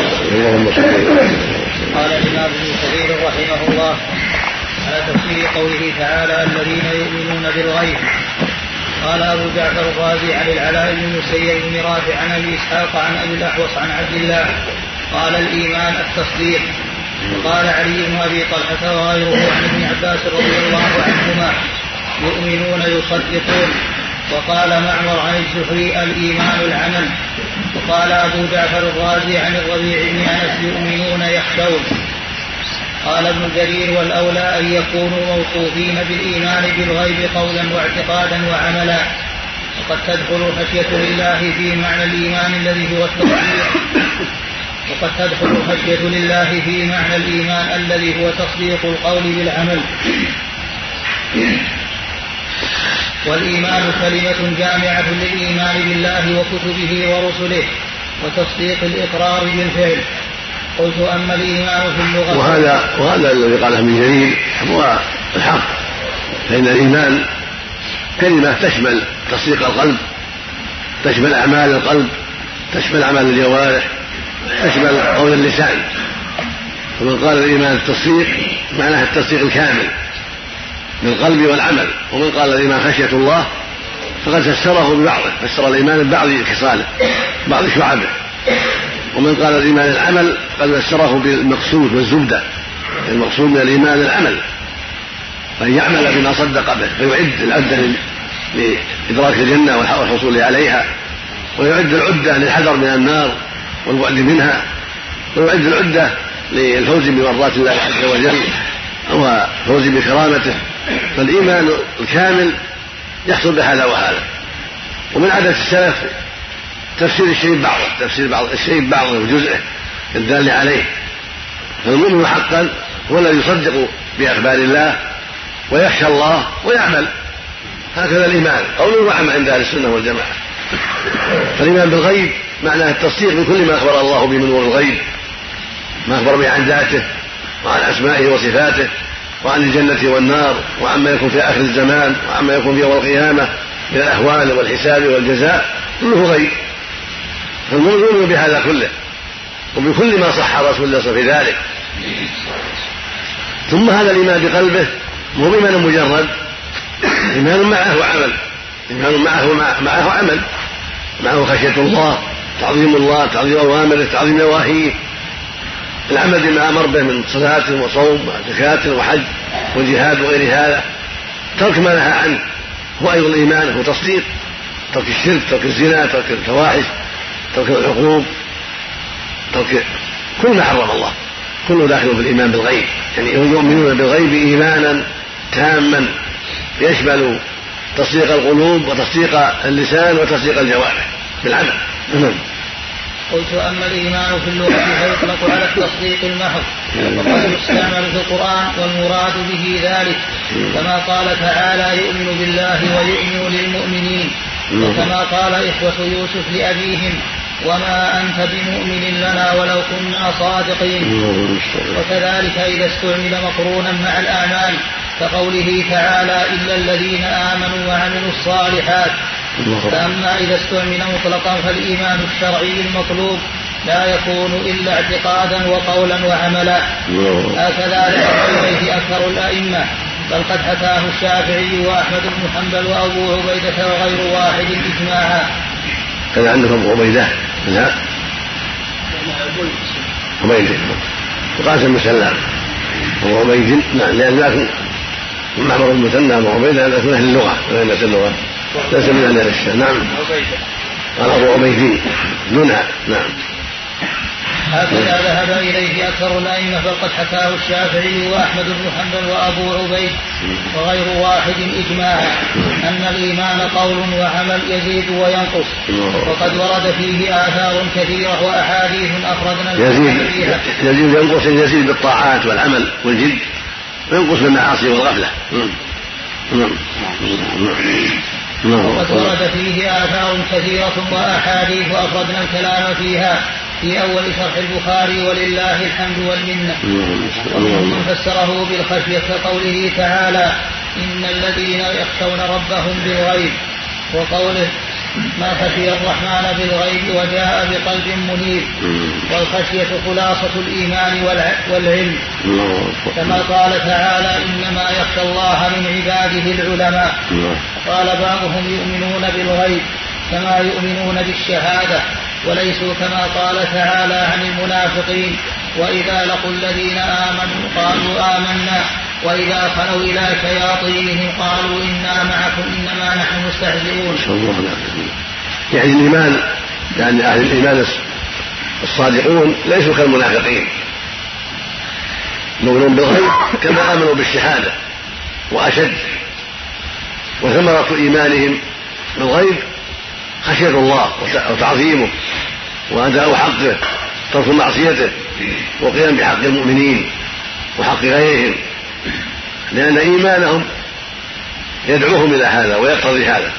وسلم. قال الإمام ابن كثير رحمه الله على تفسير قوله تعالى: الذين يؤمنون بالغيب. قال أبو جعفر الرازي عن العلاء بن المسيب بن رافع عن أبي إسحاق عن أبي الأحوص عن عبد الله قال: الإيمان التصديق. وقال علي بن أبي طلحة وغيره عن ابن عباس رضي الله عنهما: يؤمنون يصدقون. وقال معمر عن الزهري: الإيمان العمل. وقال أبو جعفر الرازي عن الربيع بن أنس: يؤمنون يخشون. قال ابن جرير: والأولى أن يكونوا موصوفين بالإيمان بالغيب قولا واعتقادا وعملا. وقد تدخل خشية لله في معنى الإيمان الذي هو التصديق، وقد تدخل خشية لله في معنى الإيمان الذي هو تصديق القول بالعمل. والإيمان كلمة جامعة للإيمان بالله وكتبه ورسله وتصديق الإقرار بالفعل. قلت: أما الإيمان في اللغة. وهذا الذي قاله ابن جرير هو الحق، فإن الإيمان كلمة تشمل تصديق القلب، تشمل أعمال القلب، تشمل أعمال الجوارح، تشمل قول اللسان. فمن قال الإيمان التصديق معناه التصديق الكامل بالقلب والعمل. ومن قال الإيمان خشية الله فقد فسره ببعضه، فسر الإيمان ببعض خصاله، بعض شعبه. ومن قال الإيمان العمل قد فسره بالمقصود والزبدة. المقصود من الإيمان العمل، فأن يعمل بما صدق به، فيعد العدة لإدراك الجنة والحصول عليها، ويعد العدة للحذر من النار والبعد منها، ويعد العدة للفوز بمرضات الله عز وجل وفوز بكرامته. فالإيمان الكامل يحصل بهذا وهذا. ومن عادة السلف تفسير الشيء بعضه، تفسير بعض الشيء بعضه وجزءه الدال عليه. فالمؤمن حقا هو الذي يصدق بأخبار الله ويخشى الله ويعمل. هكذا الإيمان قول وعمل عند أهل السنة والجماعة. فالإيمان بالغيب معناه التصديق بكل ما أخبر الله به من أمور الغيب، ما أخبر به عن ذاته وعن أسمائه وصفاته وعن الجنة والنار وعما يكون في آخر الزمان وعما يكون في يوم القيامة من الأحوال والحساب والجزاء، كله غيب. فالمؤمن يؤمن بهذا كله وبكل ما صح رسول الله في ذلك. ثم هذا الإيمان بقلبه مو إيمان مجرد، إيمان معه وعمل، إيمان معه عمل، معه خشية الله، تعظيم الله، تعظيم أوامره، تعظيم نواهيه، العمل بما أمر به من صلاة وصوم وزكاة وحج وجهاد وغير هذا، ترك ما نهى عنه هو أيضا الإيمان هو تصديق، ترك الشرك، ترك الزنا، ترك الفواحش، ترك العقوق، ترك كل ما حرم الله، كله داخل في الإيمان بالغيب. يعني هم يؤمنون بالغيب إيمانا تاما يشمل تصديق القلوب وتصديق اللسان وتصديق الجوارح بالعمل. قلت أما الإيمان في اللغة فيطلق على التصديق المحض، وقد يستعمل في القرآن والمراد به ذلك، كما قال تعالى يؤمن بالله ويؤمن للمؤمنين، وكما قال إخوة يوسف لأبيهم وما أنت بمؤمن لنا ولو كنا صادقين. وكذلك إذا استعمل مقرونا مع الأعمال كقوله تعالى إلا الذين آمنوا وعملوا الصالحات. فأما إذا استعمل مطلقا فالإيمان الشرعي المطلوب لا يكون إلا اعتقادا وقولا وعملا، هكذا ذهب إليه أكثر الأئمة، بل قد حكاه الشافعي وأحمد بن حنبل وأبو عبيدة وغير واحد إجماعا. كان عندهم عبيدة لا عبيدة وقاسم مسلم وعبيد لأن معمر المثنى وعبيدة لأنه من أهل اللغة وليس اللغة ليس من أهل الشام. نعم قال أبو عبيدين منها. نعم هكذا ذهب إليه أكثر الأئمة، بل قد حكاه الشافعي وأحمد بن حنبل وأبو عبيد وغير واحد إجماعا أن الإيمان قول وعمل يزيد وينقص، وقد ورد فيه آثار كثيرة وأحاديث أخرجنا فيها. يزيد وينقص، يزيد بالطاعات والعمل والجد، وينقص بالمعاصي والغفلة. وقد ورد فيه آثار كثيرة وأحاديث أخرجنا الكلام فيها في أول شرح البخاري ولله الحمد والمنة. ومن فسره بالخشية كقوله تعالى إن الذين يخشون ربهم بالغيب، وقوله ما خشي الرحمن بالغيب وجاء بقلب منيب. والخشية خلاصة الإيمان والعلم، كما قال تعالى إنما يخشى الله من عباده العلماء. قال بعضهم يؤمنون بالغيب كما يؤمنون بالشهادة، وليسوا كما قال تعالى عن المنافقين وإذا لقوا الذين آمنوا قالوا آمنا وإذا خلوا إلى شياطينهم قالوا إنا معكم إنما نحن مستهزئون. يعني الإيمان، يعني أهل الإيمان الصادقون ليسوا كالمنافقين، يؤمنون بالغيب كما آمنوا بالشهادة وأشد. وثمرة إيمانهم بالغيب خشية الله وتعظيمه وأداء حقه، ترك معصيته، وقيام بحق المؤمنين وحق غيرهم، لأن إيمانهم يدعوهم إلى هذا ويقتضي هذا.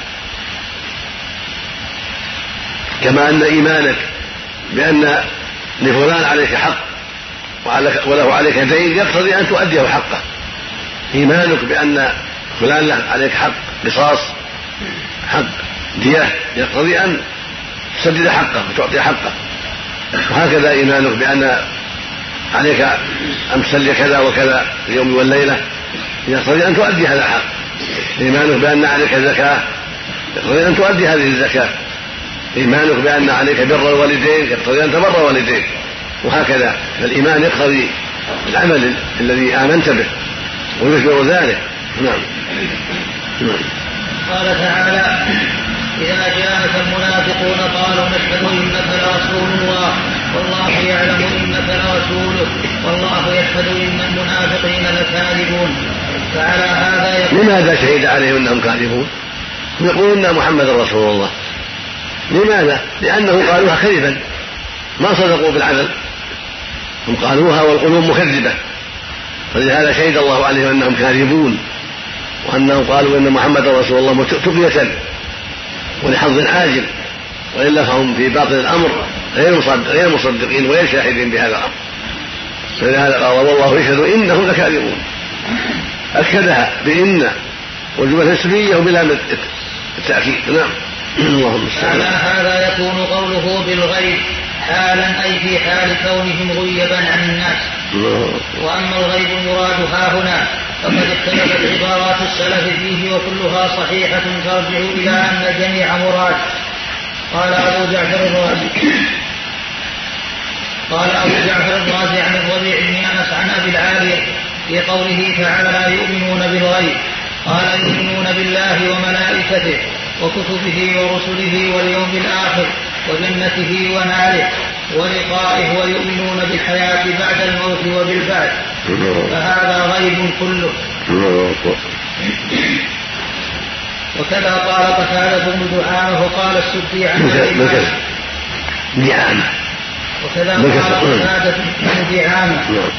كما أن إيمانك بأن لفلان عليك حق وله عليك دين يقتضي أن تؤديه حقه. إيمانك بأن فلان له عليك حق قصاص، حق دية، يقتضي أن تسدد حقه وتعطي حقه. وهكذا إيمانك بأن عليك أن تصلي كذا وكذا في اليوم والليلة يقتضي أن تؤدي هذا الحق. إيمانك بأن عليك زكاة يقتضي أن تؤدي هذه الزكاة. إيمانك بأن عليك بر الوالدين يقتضي أن تبر والديك. وهكذا فالإيمان يقتضي العمل الذي آمنت به ويشبه ذلك. نعم. قال تعالى إذا جاءك المنافقون قالوا نشهد إنك لرسول الله والله يعلم إنك لرسوله والله يشهد إن المنافقين لكاذبون. فعلى هذا يقول لماذا شهد عليهم أنهم كاذبون؟ يقولون إن محمد رسول الله. لماذا؟ لأنه قالوها كذبا، ما صدقوا بالعمل، هم قالوها والقلوب مكذبة، فلهذا شهد الله عليهم أنهم كاذبون، وأنهم قالوا إن محمد رسول الله تقية ولحظ عاجل، وإلا فهم في باطن الأمر غير مصدقين وغير شاهدين بهذا الأمر. فلهذا قال والله يشهد إنهم لكاذبون، أكدها بإن والجملة الاسمية وبلا التأكيد. نعم. اللهم على هذا يكون قوله بالغيب حالا أي في حال كونهم غيبا عن الناس. وأما الغيب المراد ها هنا فقد اختلفت عبارات السلف فيه وكلها صحيحة ترجع إلى أن الجميع مراد. قال أبو جعفر الرازي عن الربيع بن أنس عن أبي العالية في قوله تعالى يؤمنون بالغيب قال يؤمنون بالله وملائكته وكتبه ورسله واليوم الآخر وجنته وناره ولقائه ويؤمنون بالحياة بعد الموت وبالبعث فهذا غيب كله. وكذا قال قتادة بن دعامة وقال السدي عن دعامة وكذا قال قتادة بن دعامة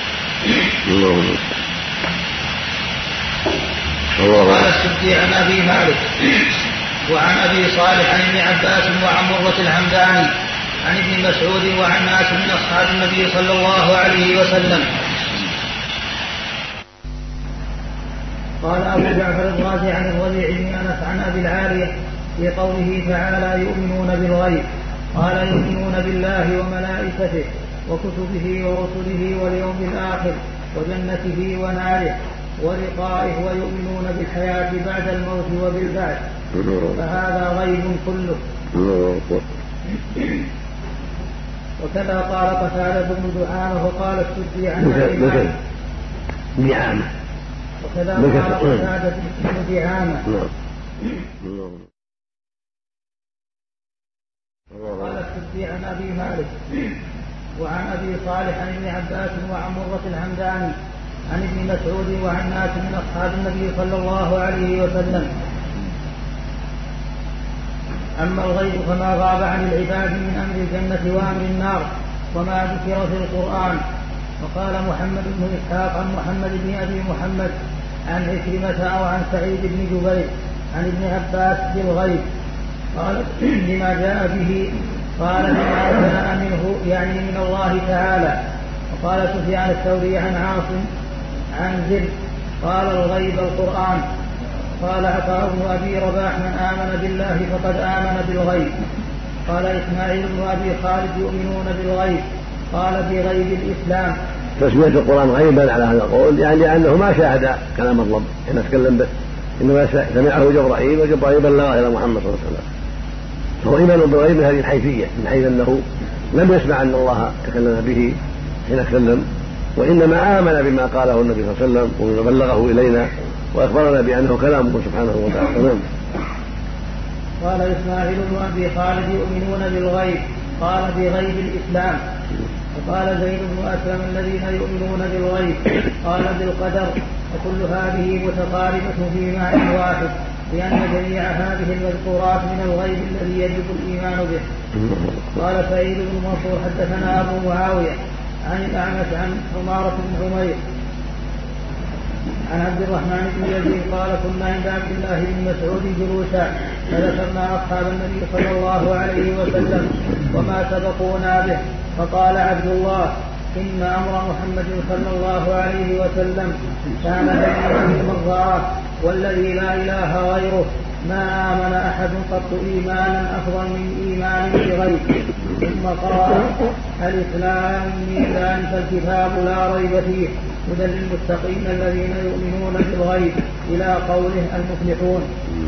وقال السدي عن أبي مالك وعن أبي صالح عن ابن عباس وعن مرة الحمداني عن ابن مسعود وعن ناس من أصحاب النبي صلى الله عليه وسلم. قال أبو جعفر الرازي عن الربيع بن أنس عن أبي العالية في قوله تعالى يؤمنون بالغيب قال يؤمنون بالله وملائكته وكتبه ورسله واليوم الآخر وجنته وناره ولقائه ويؤمنون بالحياة بعد الموت وبالبعث فهذا غيب كله. وكذا قال قتادة بن دعامة وقال السدي عن دعامة وكذا قال قتادة بن دعامة وقال السدي عن أبي مالك وعن أبي صالح عن ابن عباس وعن مرة الحمداني عن ابن مسعود وعن ناس من أصحاب النبي صلى الله عليه وسلم. أما الغيب فما غاب عن العباد من أمر الجنة وأمر النار وما ذكر في القرآن. وقال محمد بن إسحاق عن محمد بن أبي محمد عن عكرمة أو عن سعيد بن جبير عن ابن عباس بالغيب قال لما جاء به قال لما جاء منه يعني من الله تعالى. وقال سفيان الثوري عن عاصم عن زر قال الغيب القرآن. قال عطاء بن أبي رباح من آمن بالله فقد آمن بالغيب. قال إسماعيل بن أبي خالد يؤمنون بالغيب قال بغيب الإسلام. تسمية القرآن غيبا على هذا القول يعني لأنه ما شاهد كلام الرب حين تكلم به إنما سمعه جبرائيل وجبرائيل بلغه إلى محمد صلى الله عليه وسلم. فهو إيمان بالغيب من هذه الحيثية من حيث أنه لم يسمع أن الله تكلم به حين تكلم وإنما آمن بما قاله النبي صلى الله عليه وسلم وبما بلغه إلينا وأخبرنا بأنه كلامه سبحانه وتعالى. قال إسماعيل بن أبي خالد يؤمنون بالغيب قال بغيب الإسلام. وقال زيد بن أسلم الذين يؤمنون بالغيب قال بالقدر. وكل هذه متقاربة في معنى واحد لأن جميع هذه المذكورات من الغيب الذي يجب الإيمان به. قال سعيد بن منصور حدثنا أبو معاوية عن الأعمش عن عمارة بن عمير عن عبد الرحمن بن يزيد قال كنا عند عبد الله بن مسعود جلوسا فذكرنا أصحاب النبي صلى الله عليه وسلم وما سبقونا به فقال عبد الله إن أمر محمد صلى الله عليه وسلم كان بين من رآه والذي لا إله غيره ما آمن أحد قط إيمانا أفضل من إيمان بغيره. ثم قال الإسلام ميزان فالكتاب لا ريب فيه هدى للمتقين الذين يؤمنون بالغيب إلى قوله المفلحون.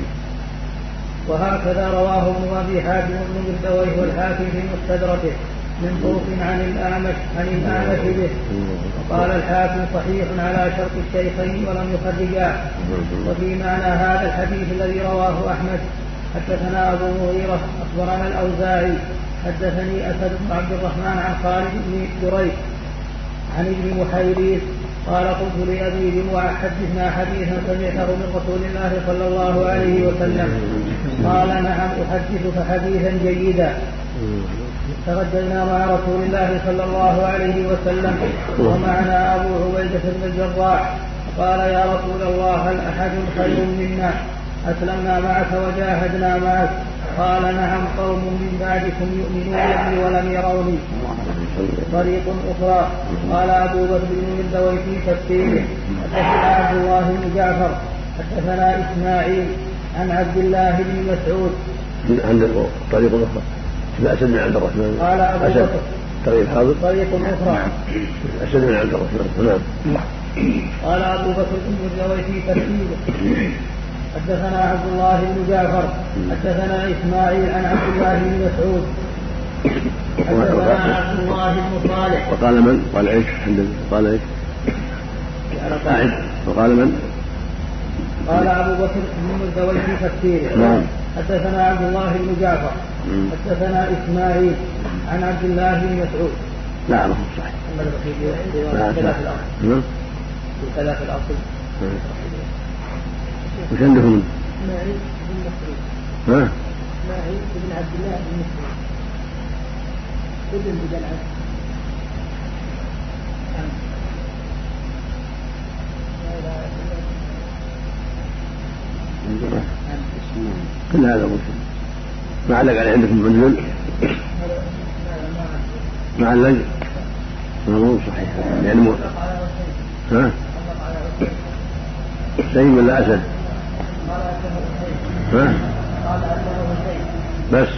وهكذا رواه ابن أبي حاتم بن مردويه والحاكم في مستدركه من طرق عن الأعمش به. وقال الحاكم صحيح على شرط الشيخين ولم يخرجاه. وفي معنى هذا الحديث الذي رواه أحمد حدثنا أبو مغيرة أخبرنا الأوزاعي حدثني أسد بن عبد الرحمن عن خالد بن دريد عن ابن محيريث قال قلت لأبي جمعة حدثنا حديثا سمعته من رسول الله صلى الله عليه وسلم قال نعم أحدثك حديثا جيدا. تغدينا مع رسول الله صلى الله عليه وسلم ومعنا أبو عبيدة بن الجراح قال يا رسول الله هل أحد خير منا أسلمنا معك وجاهدنا معك قال نعم قوم من بعدكم يؤمنون بي ولم يروني. طريق أخرى قال أبو بكر بن مردويه في تفسيره حدثنا عبد الله بن جعفر حدثنا إسماعيل عن عبد الله بن مسعود. عند طريق أخرى أسد بن عبد الرحمن قال أبو بكر طريق أخرى أسد بن عبد الرحمن. قال أبو بكر بن مردويه في تفسيره حدثنا عبد الله بن جعفر حدثنا إسماعيل عن عبد الله بن مسعود حدثنا عبد الله بن صالح. وقال من؟ قال عيش قال ايش؟ وقال من؟ قال أبو بكر بن مردوي في تفسيره. نعم. حدثنا عبد الله بن جعفر حدثنا إسماعيل عن عبد الله بن مسعود. نعم صحيح. في ثلاث الأصل. وش عندكم؟ إسماعيل بن مسعود. إسماعيل بن عبد الله بن مسعود. ابن بدل عبد. كل هذا مسلم. ما علق عليه عندكم منزل؟ ما علق؟ مو صحيح يعني سيم ولا أسد؟ بس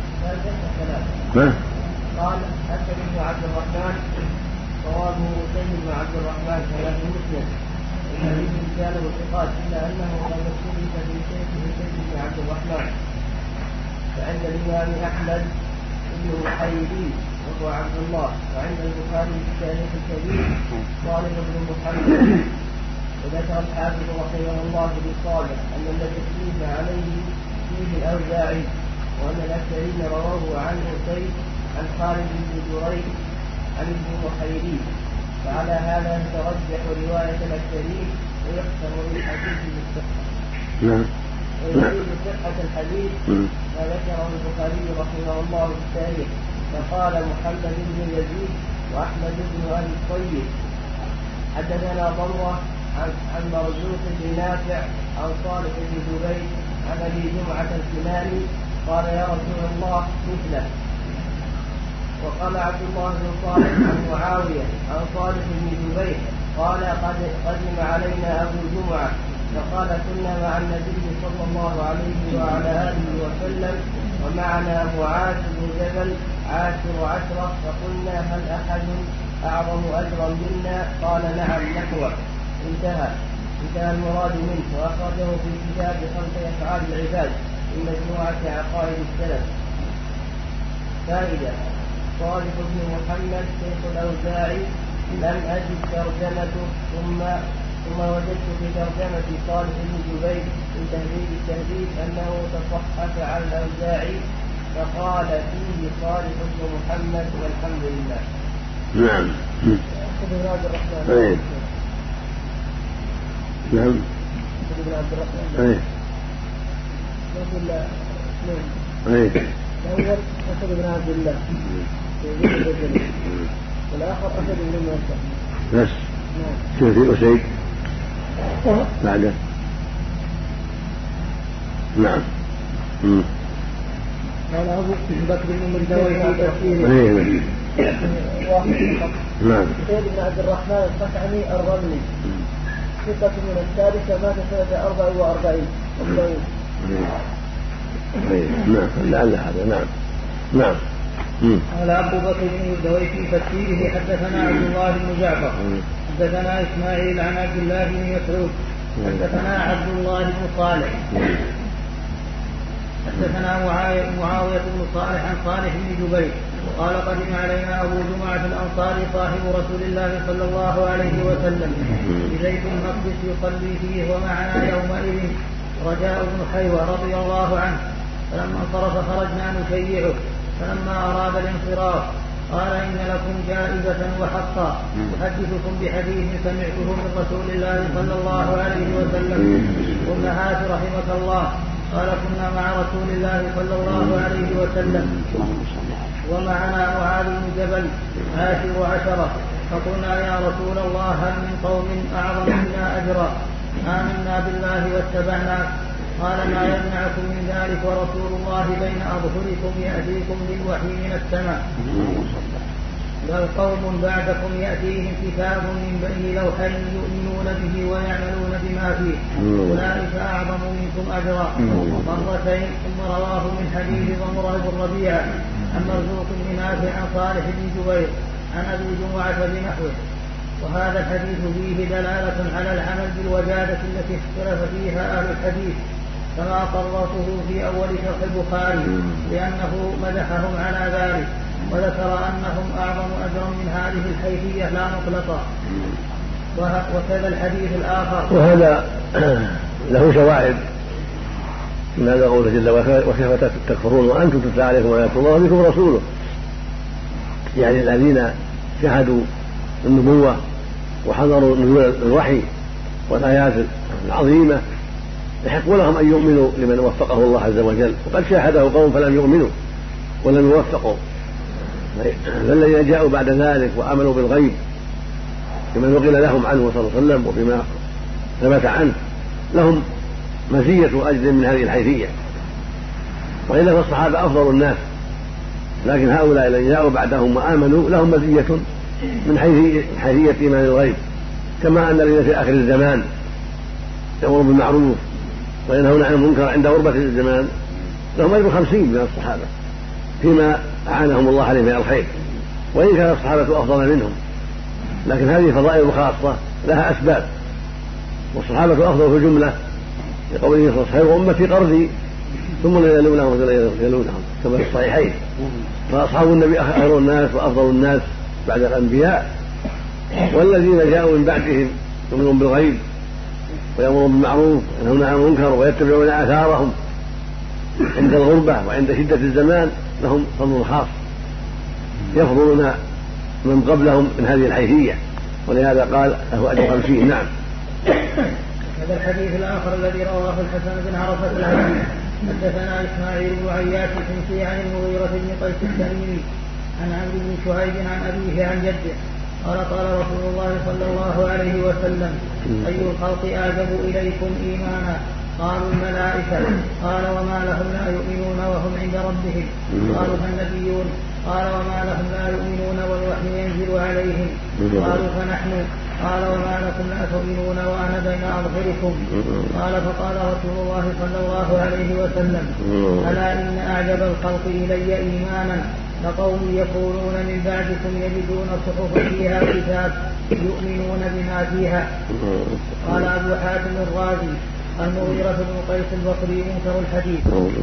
قال حدثني بن عبد الرحمن صوابه سيد بن عبد الرحمن كلام مسلم الذي كان وثقات الا انه قد اختلف في سيد بن عبد الرحمن فعند الامام احمد بن محيدي وهو عبد الله وعند البخاري في التاريخ الكبير طالب بن محمد. وذكر الحافظ رحمه الله بالصالح ان الذي اختلف عليه فيه الاوزاعي وان الاكثرين رواه عنه سيد عن خالد بن جريج عن ابن محيرين. فعلى هذا ترجح رواية الأكثرين ويحكم بالحديث بالصحة. ويزيد صحة الحديث ما ذكره البخاري رحمه الله في التاريخ فقال محمد بن يزيد وأحمد بن أبي الطيب حدثنا ضمرة عن مرزوق بن نافع عن صالح بن جبير عن أبي جمعة الكناني قال يا رسول الله مثله. وقال عبد الله بن صالح عن معاوية عن صالح بن جبير قال قدم علينا أبو جمعة فقال كنا مع النبي صلى الله عليه وعلى آله وسلم ومعنا معاذ بن جبل عاشر عشرة فقلنا هل أحد أعظم أجرا منا قال نعم نحوه. انتهى المراد منه وأخرجه في كتاب خمس أفعال العباد في مجموعة عقائد السلف. فائدة صالح بن محمد شيخ الأوزاعي لم أجد ترجمته ثم وجدت في ترجمة صالح بن جبير من تهذيب التهذيب أنه تصحف على الأوزاعي فقال فيه صالح بن محمد والحمد لله. نعم. نعم. بن عبد الرحمن. يقول الأول أسد بن عبد الله والآخر أسد بن موسى. بس. شوفي أسيد بعده. نعم. قال أبو بكر بن مردوي في تفسيره. نعم. سيد بن عبد الرحمن الخشعمي الرملي ثقة من الثالثة مات سنة 44. نعم لعل هذا. نعم. قال أبو بكر بن مردوي في تفسيره حدثنا عبد الله بن جعفر حدثنا إسماعيل عن عبد الله بن مسعود حدثنا عبد الله بن صالح حدثنا معاوية بن صالح عن صالح بن جبير قال قدم علينا أبو جمعة الأنصاري صاحب رسول الله صلى الله عليه وسلم ببيت المقدس يصلي فيه ومعنا يومئذ رجاء بن حيوة رضي الله عنه فلما انصرف خرجنا نشيعه فلما أراد الانصراف قال إن لكم جائزة وحقا أحدثكم بحديث سمعته من رسول الله صلى الله عليه وسلم قلنا هات رحمك الله قال كنا مع رسول الله صلى الله عليه وسلم ومعنا معاذ بن جبل عاشر عشرة فقلنا يا رسول الله هل من قوم أعظم منا أجرا آمنا بالله واتبعناك قال ما يمنعكم من ذلك ورسول الله بين أظهركم يأتيكم بالوحي من السماء بل قوم بعدكم يأتيهم كتاب من بين لوحين يؤمنون به ويعملون بما فيه أولئك أعظم منكم أجرا مرتين. ثم رواه من حديث ضمرة بن ربيعة عن مرزوق بن نافع عن صالح بن جبير عن أبي جمعة بنحوه. وهذا الحديث فيه دلالة على العمل بالوجادة التي اختلف فيها أهل الحديث كما قررته في أول شرح البخاري لأنه مدحهم على ذلك وذكر أنهم أعظم أجرا من هذه الحيثية لا مطلقا. وكذا الحديث الآخر. وهذا له شواهد من هذا قوله جل وكيف تكفرون وأنتم تتلى عليكم آيات الله وبكم رسوله، يعني الذين شهدوا النبوة وحضروا نزول الوحي والآيات العظيمة يحق لهم أن يؤمنوا لمن وفقه الله عز وجل، وقد شاهده قوم فلم يؤمنوا ولم يوفقوا، فالذين جاءوا بعد ذلك وآمنوا بالغيب بما نقل لهم عنه صلى الله عليه وسلم وبما ثبت عنه لهم مزية وأجر من هذه الحيثية، وإلا فالصحابة أفضل الناس، لكن هؤلاء الذين جاءوا بعدهم وآمنوا لهم مزية من حيثية إيمان الغيب، كما أن الذين في آخر الزمان يأمرون بالمعروف وينهون عن المنكر عند غربة الزمان لهم أجر 50 من الصحابة فيما أعانهم الله عليه من الخير، وإن كان الصحابة أفضل منهم، لكن هذه فضائل خاصة لها أسباب، والصحابة أفضل في الجملة لقوله صلى الله عليه وسلم أمتي قرني ثم لا يلونهم كما في الصحيحين، فأصحاب النبي خير الناس وأفضل الناس بعد الأنبياء، والذين جاءوا من بعدهم يؤمنون بالغيب ويأمرون بالمعروف وينهون عن المنكر ويتبعون آثارهم عند الغربة وعند شدة الزمان لهم فضل خاص يفضلون من قبلهم من هذه الحيثية، ولهذا قال له أجر 50. نعم. هذا الحديث الآخر الذي رواه الحسن بن عرفة العزيز حدثنا إسماعيل بن عياش الحمصي عن المغيرة بن قيس التميمي عن عمرو بن شعيب عن أبيه عن جده قال قال رسول الله صلى الله عليه وسلم أي الخلق أعجب إليكم إيمانا؟ قالوا الملائكة. قال وما لهم لا يؤمنون وهم عند ربهم؟ قالوا فالنبيون. قال وما لهم لا يؤمنون والوحي ينزل عليهم؟ قالوا فنحن. قال وما لكم لا تؤمنون وأنا بين أظهركم؟ قال فقال رسول الله صلى الله عليه وسلم ألا إن أعجب الخلق إلي إيمانا لقوم يكونون من بعدكم يجدون صحفا فيها كتاب يؤمنون بما فيها. قال أبو حاتم الرازي المغيرة بن قيس البصري منكر الحديث،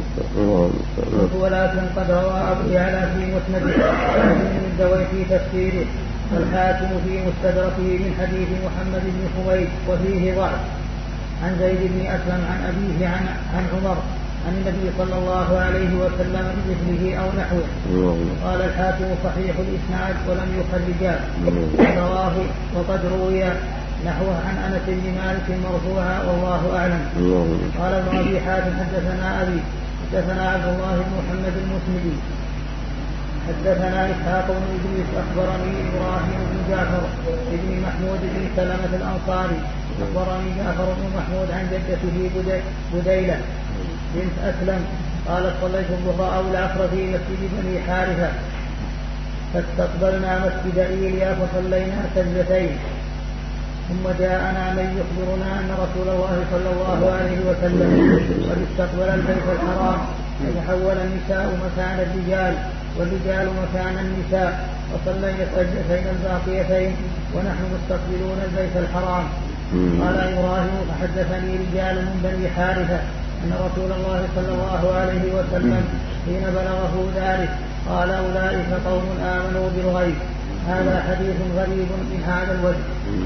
ولكن قد روى أبو يعلى في مسنده وابن الدوي في تفسيره والحاكم في مستدركه من حديث محمد بن حميد وفيه ضعف عن زيد بن أسلم عن أبيه عن عمر عن النبي صلى الله عليه وسلم بمثله أو نحوه. قال الحاكم صحيح الإسناد ولم يخرجاه، رواه وقد روي نحوه عن أنس بن مالك مرفوعا والله أعلم. قال ابن أبي حاتم حدثنا أبي حدثنا عبد الله بن محمد المسندي حدثنا إسحاق بن إدريس أخبرني إبراهيم بن جعفر بن محمود بن سلمة الأنصاري أخبرني جعفر بن محمود عن جدته بديلة بنت أسلم قالت صليت الظهر أو العصر في مسجد بني حارثة فاستقبلنا مسجد إيليا فصلينا سجدتين ثم جاءنا من يخبرنا أن رسول الله صلى الله عليه وسلم قد استقبل البيت الحرام فتحول النساء مكان الرجال والرجال مكان النساء وصلينا السجدتين الباقيتين ونحن مستقبلون البيت الحرام. قال إبراهيم فحدثني رجال من بني حارثة أن رسول الله صلى الله عليه وسلم حين بلغه ذلك قال أولئك قوم آمنوا بالغيب. هذا حديث غريب من هذا الوجه.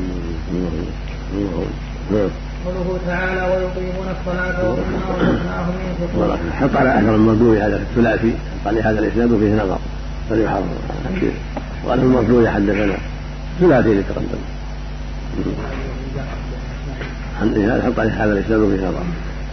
قوله تعالى ويقيمون الصلاة ومما رزقناهم ينفقون. حط على أثر المردود هذا الثلاثي، حط على هذا الإسناد فيه نظر فليحرم وقال المردود حدثنا ثلاثي لتقدم حط على هذا الإسناد فيه نظر.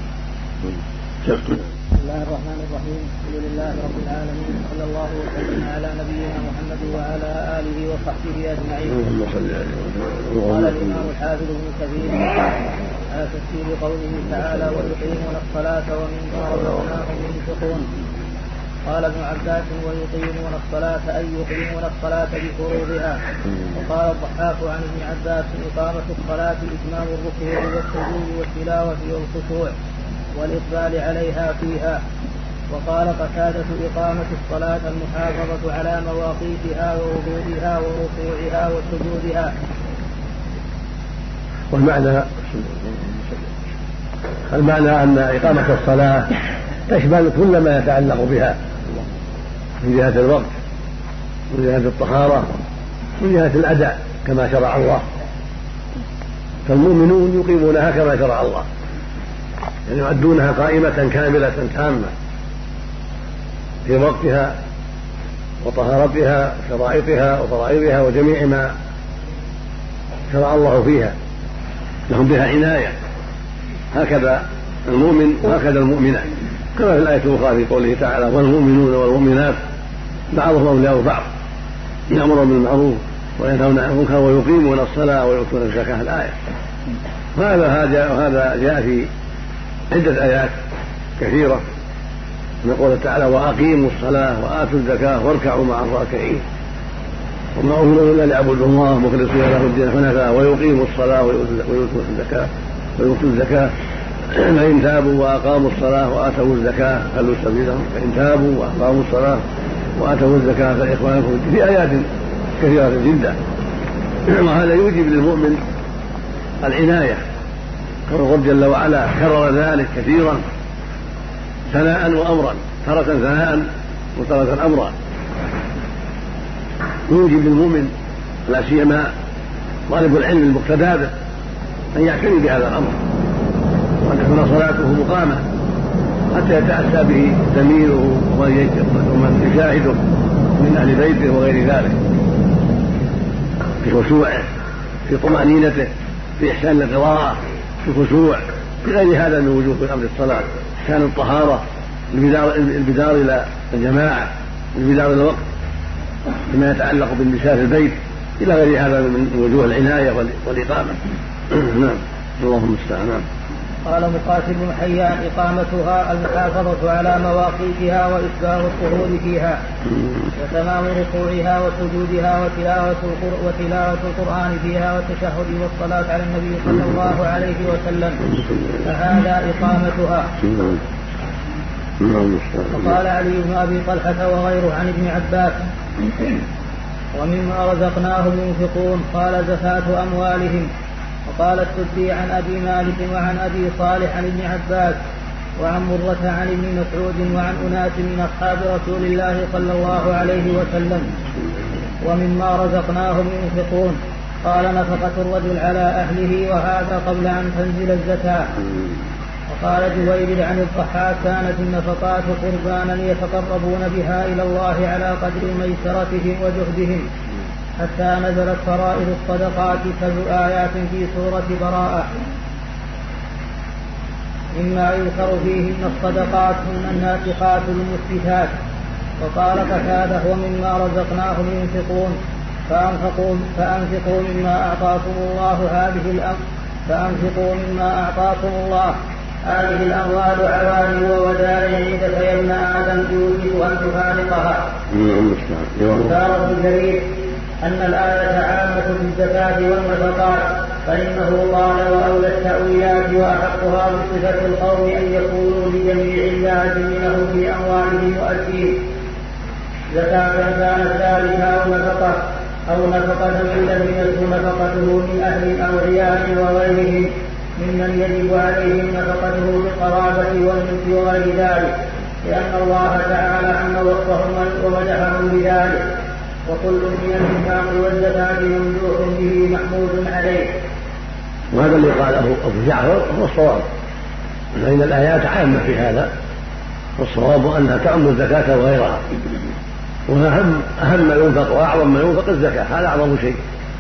بسم الله الرحمن الرحيم. الحمد لله رب العالمين صلى الله وسلم على نبينا محمد وعلى آله وصحبه أجمعين. قال الإمام الحافظ ابن كثير على تفسير قوله تعالى ويقيمون الصلاة ومما رزقناهم ينفقون. قال ابن عباس ويقيمون الصلاة أي يقيمون الصلاة بفروضها. وقال الضحاك عن ابن عباس إقامة الصلاة إتمام الركوع والسجود والتلاوة والخشوع والإقبال عليها فيها. وقال قتادة إقامة الصلاة المحافظة على مواقيتها ووضوئها وركوعها وسجودها. والمعنى أن إقامة الصلاة تشمل كل ما يتعلق بها من جهة الوقت من جهة الطهارة من جهة الأداء كما شرع الله، فالمؤمنون يقيمونها كما شرع الله أن يؤدونها قائمة كاملة تامة في وقتها وطهارتها وشرائطها وفرائضها وجميع ما شرع الله فيها، لهم بها عناية. هكذا المؤمن وهكذا المؤمنات، كما في الآية الأخرى في قوله تعالى: والمؤمنون والمؤمنات بعضهم أولياء بعض يأمرون بالمعروف وينهون عن المنكر ويقيمون الصلاة ويؤتون الزكاة. الآية وهذا جاء في عدة آيات كثيرة من قوله تعالى: وأقيموا الصلاة وآتوا الزكاة واركعوا مع الراكعين وما أمروا إلا ليعبدوا الله مخلصين له الدين حنفاء ويقيموا الصلاة ويؤتوا الزكاة فإن تابوا وأقاموا الصلاة وآتوا الزكاة خلوا سبيلهم فإن تابوا وأقاموا الصلاة وآتوا الزكاة فإخوانكم في آيات كثيرة جدا. وهذا يوجب للمؤمن العناية، كما جل وعلا كرر ذلك كثيرا ثناء وأمرا، تارة ثناء وتارة أمرا. يوجب للمؤمن لا سيما طالب العلم المقتدى به أن يعتني بهذا الأمر وأن تكون صلاته مقامة حتى يتأسى به زميله ومن يشاهده من أهل بيته وغير ذلك، في خشوعه، في طمأنينته، في إحسان القراءة، في خشوع، في غير هذا من وجوه أمر الصلاة، إحسان الطهارة، البدار إلى الجماعة، البدار إلى الوقت، بما يتعلق بالنساء في البيت، إلى غير هذا من وجوه العناية والإقامة. نعم، اللهم المستعان. قال مقاتل بن حيان: إقامتها المحافظة على مواقيتها وإسباغ الطهور فيها وتمام ركوعها وسجودها وتلاوة القرآن فيها والتشهد والصلاة على النبي صلى الله عليه وسلم، فهذا إقامتها. وقال علي بن أبي طلحة وغيره عن ابن عباس: ومما رزقناهم ينفقون، قال: زكاة أموالهم. وقال السدي عن أبي مالك وعن أبي صالح عن ابن عباس وعن مرة عن ابن مسعود وعن أناس من أصحاب رسول الله صلى الله عليه وسلم: ومما رزقناهم ينفقون. قال: نفقة الرجل على أهله، وهذا قبل أن تنزل الزكاة. وقال جويرد عن الضحاك: كانت النفقات قربانا يتقربون بها إلى الله على قدر ميسرتهم وجهدهم، حتى نزلت فرائض الصدقات 7 آيات في سورة براءة. مما يذكر فيهن الصدقات هن الناسخات المثبتات. وقال قتادة: ومما رزقناهم ينفقون، فأنفقوا مما أعطاكم الله هذه الأموال عوان وودائع عندك يا ابن آدم يوجب أن تفارقها. وقال ابن جرير أن الآية عامة في الزكاة والنفقات، فإنه قال: وأولى التأويلات وأحقها بصفة القوم أن يكونوا لجميع اللازم له في أموالهم مؤدين، زكاة كانت ذلك أو نفقة لم يكن نفقته من أهل أو عيال وغيرهم ممن يجب عليهم نفقته بالقرابة والملك وغير ذلك، لأن الله تعالى أن وصفهم ومدحهم بذلك، وكل من الإنفاق والزكاة ممدوح به محمود عليه. وهذا اللي قاله أبو جعفر هو الصواب، فإن الآيات عامة في هذا، والصواب أنها تعم الزكاة وغيرها، وأهم ما ينفق وأعظم ما ينفق الزكاة، هذا أعظم شيء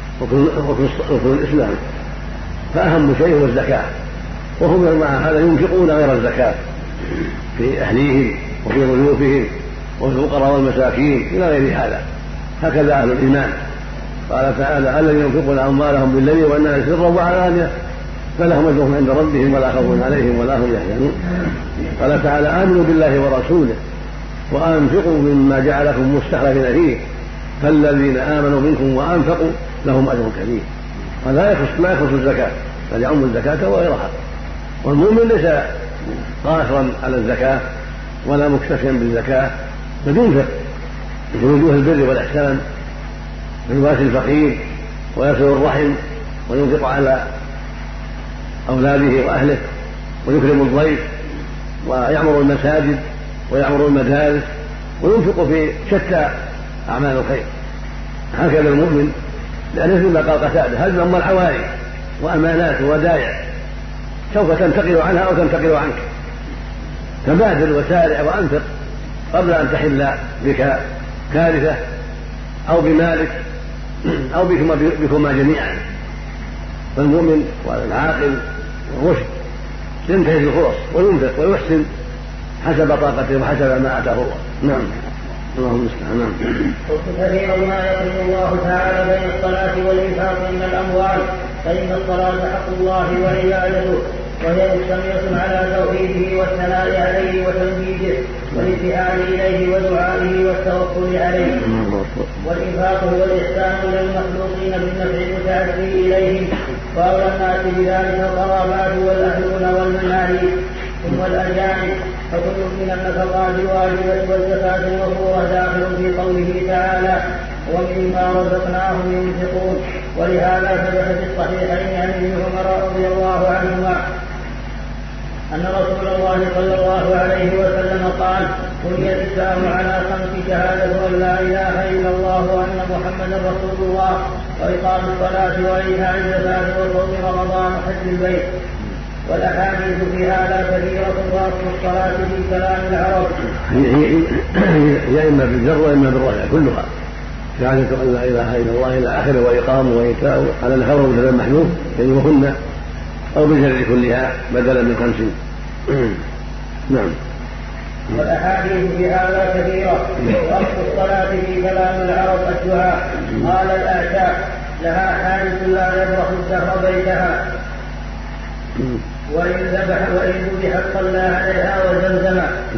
وكل الإسلام، فأهم شيء هو الزكاة، وهم مع هذا ينفقون غير الزكاة في أهليهم وفي ضيوفهم وفي الفقراء والمساكين إلى غير هذا. هكذا أهل الإيمان. قال تعالى: الذين ينفقون أموالهم بالليل والنهار سرا وعلانية فلهم أجرهم عند ربهم ولا خوف عليهم ولا هم يحزنون. قال تعالى: آمنوا بالله ورسوله وأنفقوا مما جعلكم مستخلفين فيه فالذين آمنوا منكم وأنفقوا لهم أجر كبير. ولا يخص الزكاة، بل يعم الزكاة وغيرها. والمؤمن ليس قاصرا على الزكاة ولا مكتفيا بالزكاة، بل ينفق في وجوه البر والإحسان، ويواسي الفقير ويصل الرحم وينفق على أولاده وأهله ويكرم الضيف ويعمر المساجد ويعمر المدارس وينفق في شتى أعمال الخير. هكذا المؤمن، لأن مثل ما قال قتادة: هل هم العواري وأمانات وودائع سوف تنتقل عنها أو تنتقل عنك، فبادر وسارع وأنفق قبل أن تحل بك كارثة أو بمالك أو بكما جميعا. فالمؤمن والعاقل والرشد ينتهز الفرص وينفق ويحسن حسب طاقته وحسب ما آتاه الله. نعم. اللهم المستعان. نعم. كثيرا ما يقرن الله تعالى بين الصلاة والإنفاق من الأموال، فإن الصلاة حق الله وعبادته، وهي مشتملة على توحيده والثناء عليه وتمجيده والابتهال إليه ودعائه والتوكل عليه. والإنفاق هو الإحسان إلى المخلوقين بالنفع المتعدي إليهم، وأولى الناس بذلك القرابات والأهلون والمناهي ثم الأجانب، فكل من النفقات الواجبة والزكاة المفروضة داخل في قوله تعالى ومما رزقناهم ينفقون. ولهذا ثبت في الصحيحين عن ابن عمر رضي الله عنهما أن رسول الله صلى الله عليه وسلم قال بني الإسلام على 5: شهادة أن لا إله إلا الله وأن محمدا رسول الله، وإقام الصلاة وإيتاء الزكاة وصوم رمضان وحج البيت. والأحاديث في هذا كثيرة، وأصل الصلاة في كلام العرب هي إما بالجر وإما بالرفع كلها، شهادة أن لا إله إلا الله إلى آخره، وإقام وإيتاء على الخبر بدل المحذوف يعني وهن، أو بالجر كلها بدلا من 50. نعم. والأحاديث في هذا كثيرة، وأصل الصلاة في كلام العرب الدعاء. قال الأعشاب لها حادث لا يبرح الدهر بيتها، وإن ذبح صلى عليها وزمزم.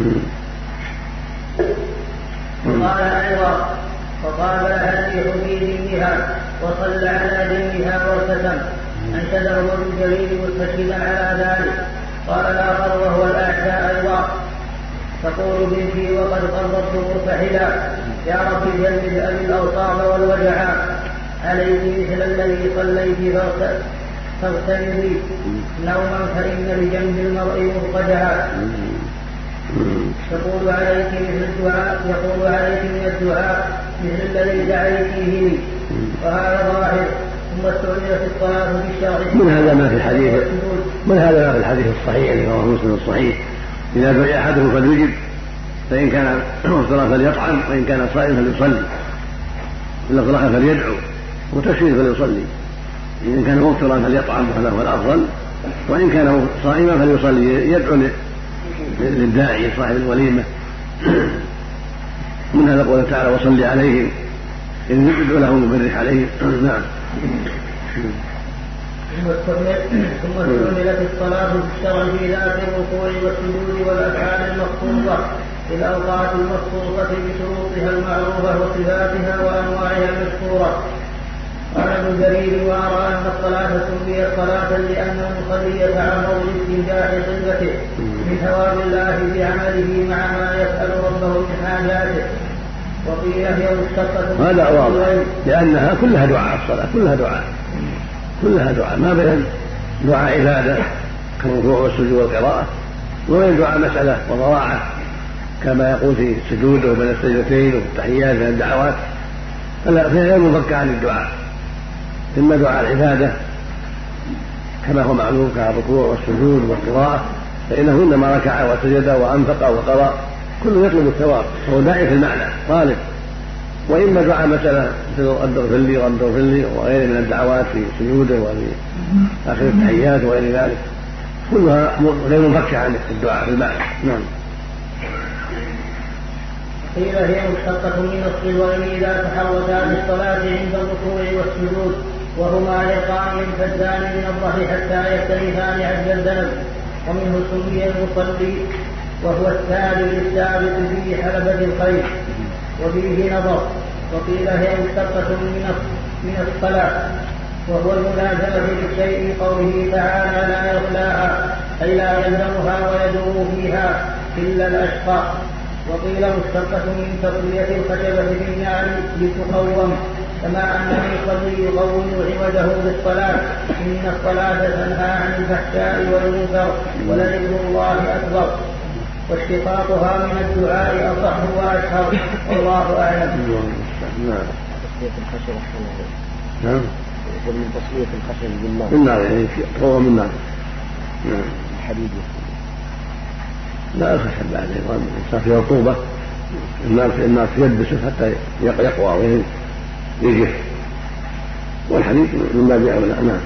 وقال أيضا فقال أهلي في دينها وصلى على دينها وارتسم، أنشده بالجليل مستشهدا على ذلك. قال الآخر وهو الأعشاء أيضا تقول بنتي وقد قربت مرتحلا يا رب جلد أبي الأوصاب والوجعا، عليك مثل الذي صليت فاغتنمي نوما فإن لجنب المرء مضطجعا. يقول عليك من الدعاء مثل الذي دعيتيه لي، وهذا ظاهر. ثم استعمل في الصلاة بالشرع من هذا ما في الحديث الصحيح الذي رواه مسلم الصحيح: إذا دعي أحدهم فليجب، فإن كان مفطرا فليطعم، وإن كان صائما فليصلي، إن أطلق فليدعو، وتشريد فليصلي. إن كان مفطرا فليطعم وهذا هو الأفضل، وإن كان صائما فليصلي يدعو للداعي صاحب الوليمة. من هذا قوله تعالى وصلي عليهم إن يدعو لهم وبرك عليهم. نعم. ثم استعملت الصلاة بالشرع في ذات الركوع والسجود والأفعال المخصوصة في الأوقات المخصوصة بشروطها المعروفة وصفاتها وأنواعها المذكورة. قال ابن جرير وأرى أن الصلاة سميت صلاة لأن المصلي يتعرض لاستنجاح صفته من ثواب الله بعمله مع ما يسأل ربه من حاجاته. وقيل هي مشتقة هذا واضح لأنها كلها دعاء، الصلاة كلها دعاء ما بين دعاء عبادة كالركوع والسجود والقراءة، وبين دعاء مسألة وضراعة كما يقول في السجود وبين السجدتين والتحيات من الدعوات، فهي غير منفكة عن الدعاء. إما دعاء العبادة كما هو معلوم كالركوع والسجود والقراءة، فإنه إنما ركع وسجد وأنفق وقرأ كله يطلب الثواب، وهو داعي في المعنى طالب. وإما دعاء مسألة مثل رب اغفر لي رب اغفر لي وغيره من الدعوات في سجوده وفي آخر التحيات وغير ذلك، كلها غير منفكة عن الدعاء في المعنى. نعم. قيل هي مشتقة من الصغر إذا تحركا بالصلاة عند الركوع والسجود، وهما يقعان يمتدان من الضحك حتى يختلفان عند الذنب. ومنه سمي المصلي وهو الثالث الثابت في حلبة الخير، وفيه نظر. وقيل هي مشتقة من الصلاة وهو الملازمة للشيء، قوله تعالى لا يغلاها أي لا يلزمها ويدعو فيها إلا الأشقى. وقيل مشتقة من تقوية الخشبة بالنعل لتقوم، كما أن المصلي يقوم عوده بالصلاة، إن الصلاة تنهى عن الفحشاء والمنكر ولذكر الله أكبر. واشتقاقها من الدعاء أصح وأشهر، والله أعلم. نعم. من تصوية الخشب بالنار. بالنار يعني تقوم بالنار. الحديد لا الخشب بعد أيضا صار فيها رطوبة النار تيبسه حتى يقوى ويجف، والحديد من باب أولى. نعم.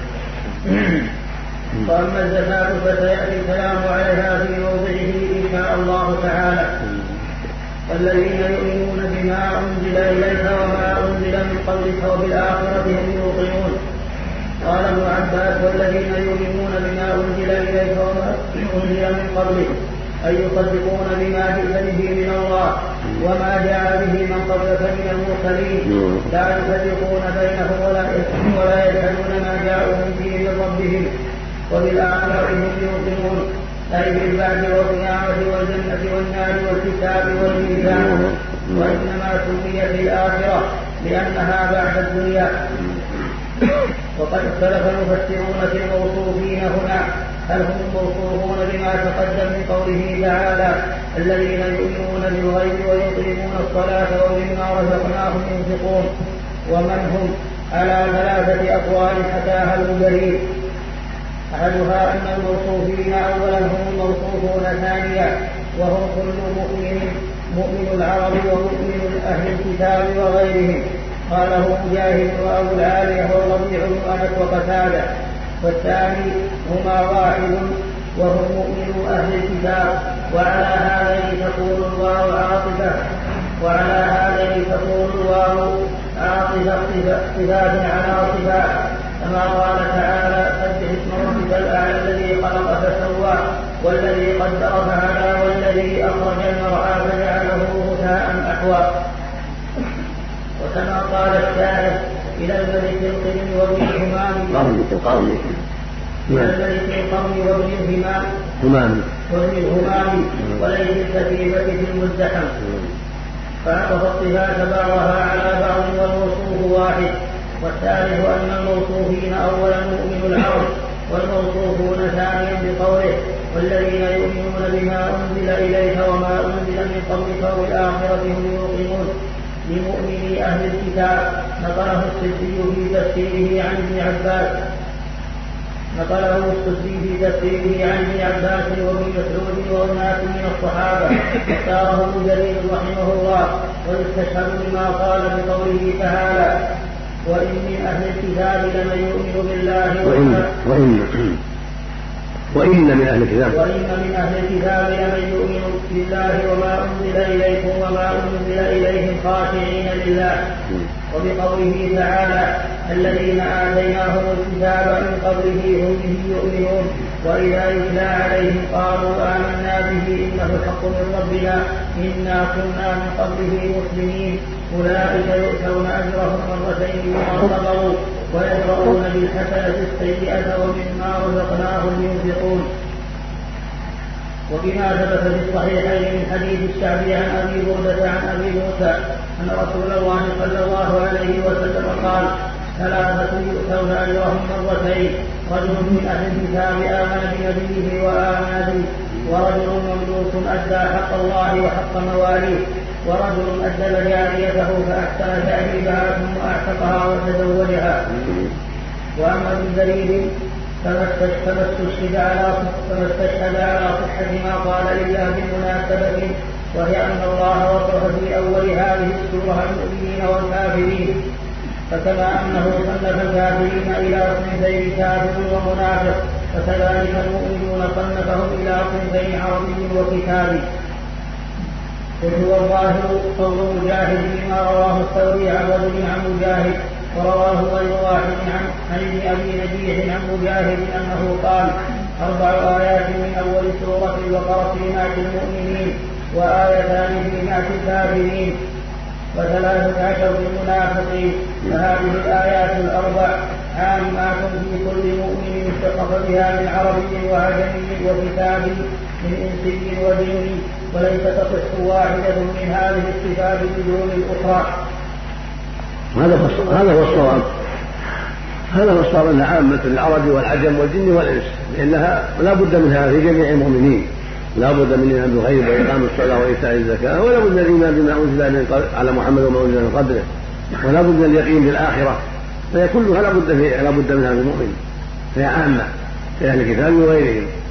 وأما الزكاة فسيأتي الكلام عليها في موضعه إن شاء الله تعالى. والذين يؤمنون بما أنزل إليك وما أنزل من قبلك وبالآخرة هم يوقنون. قال ابن عباس: والذين يؤمنون بما أنزل إليك وما أنزل من قبلك أي يصدقون بما جئت به من الله وما جاء به من قبلك من المرسلين، لا يفرقون بينه ولا يجهلون ما جاءوا به من ربهم وبالآخرة هم يوقنون، أي بالبعث والقيامة والجنة والنار والكتاب والميزان. وإنما سميت الآخرة لأنها بعد الدنيا. وقد اختلف المفسرون في الموصوفين هنا، هل هم الموصوفون بما تقدم من قوله تعالى: الذين يؤمنون بالغيب ويقيمون الصلاة ومما رزقناهم ينفقون، ومن هم على ثلاثة أقوال حكاها المجرد. أحدها أن الموصوفين أولا هم الموصوفون ثانيا، وهم كل مؤمن العرب ومؤمن أهل الكتاب وغيرهم. قاله مجاهد وأبو العالية والربيع بن أنس وقتادة. والثاني هما واحد وهم مؤمن أهل الكتاب، وعلى هذين تكون الواو عاطفة صفات على صفات، كما قال تعالى: سبح اسم ربك الأعلى الذي خلق فسوى والذي قدر فهدى والذي أخرج المرعى فجعله غثاء أحوى. وكما قال الشاعر: إلى الملك القرن وابن الهمام وليس الكتيبة في المزدحم. فعرف الصفات بعضها على بعض والموصوف واحد. والثالث أن الموصوفين أولا مؤمن العرب والموصوفون ثانيا بقوله: والذين يؤمنون بما أنزل إليك وما أنزل من قبلك وبالآخرة هم يوقنون. لمؤمني أهل الكتاب نقله السدي في تفسيره عن ابن عباس وابن مسعود وأناس من الصحابة، اختاره ابن جرير رحمه الله، ويستشهد بما قال بقوله تعالى: وإن من أهل الكتاب لمن يؤمن بالله وإن من أهل الكتاب لمن يؤمن بالله وما أنزل إليكم وما أنزل إليهم خاشعين لله. وبقوله تعالى: الذين آتيناهم الكتاب من قبله هم به يؤمنون وإذا يتلى عليهم قالوا آمنا به إنه الحق من ربنا إنا كنا من قبله مسلمين. أولئك يؤتون أجرهم مرتين بما صبروا ويدرؤون بالحسنة السيئة ومما رزقناهم ينفقون. وبما ثبت في الصحيحين من حديث الشعبي عن أبي بردة عن أبي موسى أن رسول الله صلى الله عليه وسلم قال: ثلاثة يؤتون أجرهم مرتين: رجل من أهل الكتاب آمن بنبيه وآمن به، ورجل مملوك أدى حق الله وحق مواليه، ورجل أدب جاريته فأحسن تأديبها ثم أعتقها وتزوجها. وأما ابن جرير فما استشهد على صحة ما قال إلا بمناسبة، وهي أن الله وصف في أول هذه السورة المؤمنين والكافرين، فكما أنه صنف الكافرين إلى صنفين كافر ومنافق، فكذلك المؤمنون صنفهم إلى صنفين عربي وكتابي. وهو الظاهر قول مجاهد فيما رواه الثوري عن رجل عن مجاهد، ورواه غير واحد عن ابن أبي نجيح عن مجاهد أنه قال: 4 آيات من أول سورة البقرة في نعت المؤمنين، وآيتان في نعت الكافرين، و13 في المنافقين. فهذه الآيات ال4 عامات في كل مؤمن استخف بها من عربي وعجمي وكتابي من إنسي وديني، وليس تصح واحدة من هذه الصفات بدون الأخرى. هذا هو الصواب أن عامة العرب والعجم والجن والإنس، لأنها لا بد منها في جميع المؤمنين، لا بد من الإيمان بالغيب وإقام الصلاة وإيتاء الزكاة، ولا بد من الإيمان بما أنزل على محمد وما أنزل من قبله، ولا بد من اليقين بالآخرة، فهي كلها لا بد منها في المؤمن، فهي عامة في أهل الكتاب وغيرهم.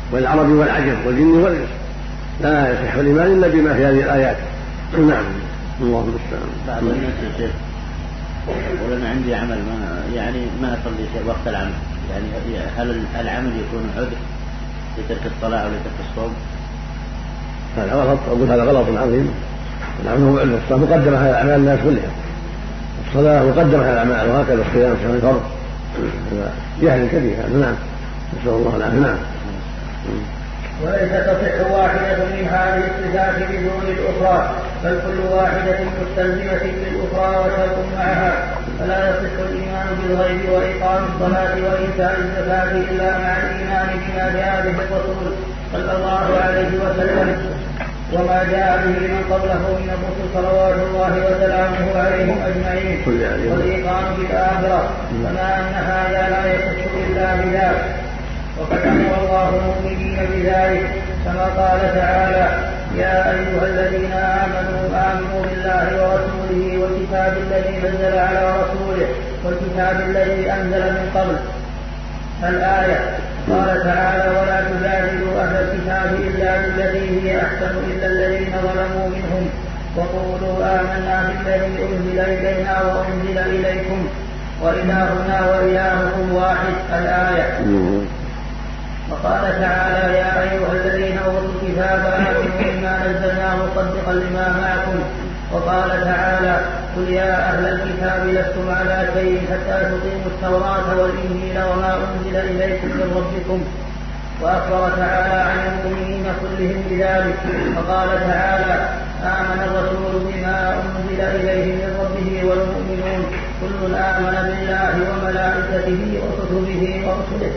والعربي والعجم والجن والإنس، لا يصح الإيمان إلا بما في هذه الآيات. نعم. الله المستعان. بعض الناس يا شيخ يقول أنا عندي عمل ما أصلي وقت العمل، يعني هل العمل يكون عذر لترك الصلاة أو لترك الصوم؟ هذا غلط، أقول هذا غلط عظيم. العمل هو عذر، الصلاة مقدمة على أعمال الناس كلها، الصلاة مقدمة على الأعمال، وهكذا الصيام كما الفرض. هذا جهل كبير. نعم، نسأل الله العافية. نعم. وليس تصح واحدة من هذه الصفات بدون الأخرى، بل كل واحدة مستلزمة للأخرى وترك معها، فلا يصح الإيمان بالغيب وإقام الصلاة وإيتاء الزكاة إلا مع الإيمان بما جاء به الرسول صلى الله عليه وسلم وما جاء به من قبله من الرسل صلوات الله وسلامه عليهم أجمعين، والإيقان بالآخرة، كما أن هذا لا يصح إلا بذلك. وقد أمر الله المؤمنين بذلك كما قال تعالى: يا أيها الذين آمنوا بالله ورسوله والكتاب الذي نزل على رسوله والكتاب الذي أنزل من قبل. الآية. قال تعالى: ولا تجادلوا أهل الكتاب إلا بالتي هي أحسن إلا الذين ظلموا منهم وقولوا آمنا بالذي أنزل إلينا وأنزل إليكم وإلهنا وإلهكم واحد. الآية. وقال تعالى: يا أيها الذين أوتوا الكتاب آمنوا بما نزلنا مصدقا لما معكم. وقال تعالى: قل يا أهل الكتاب لستم على شيء حتى تقيموا التوراة والإنجيل وما أنزل إليكم من ربكم. وأخبر تعالى عن المؤمنين كلهم بذلك، فقال تعالى: آمن الرسول بما أنزل إليه من ربه والمؤمنون كل آمن بالله وملائكته وكتبه ورسله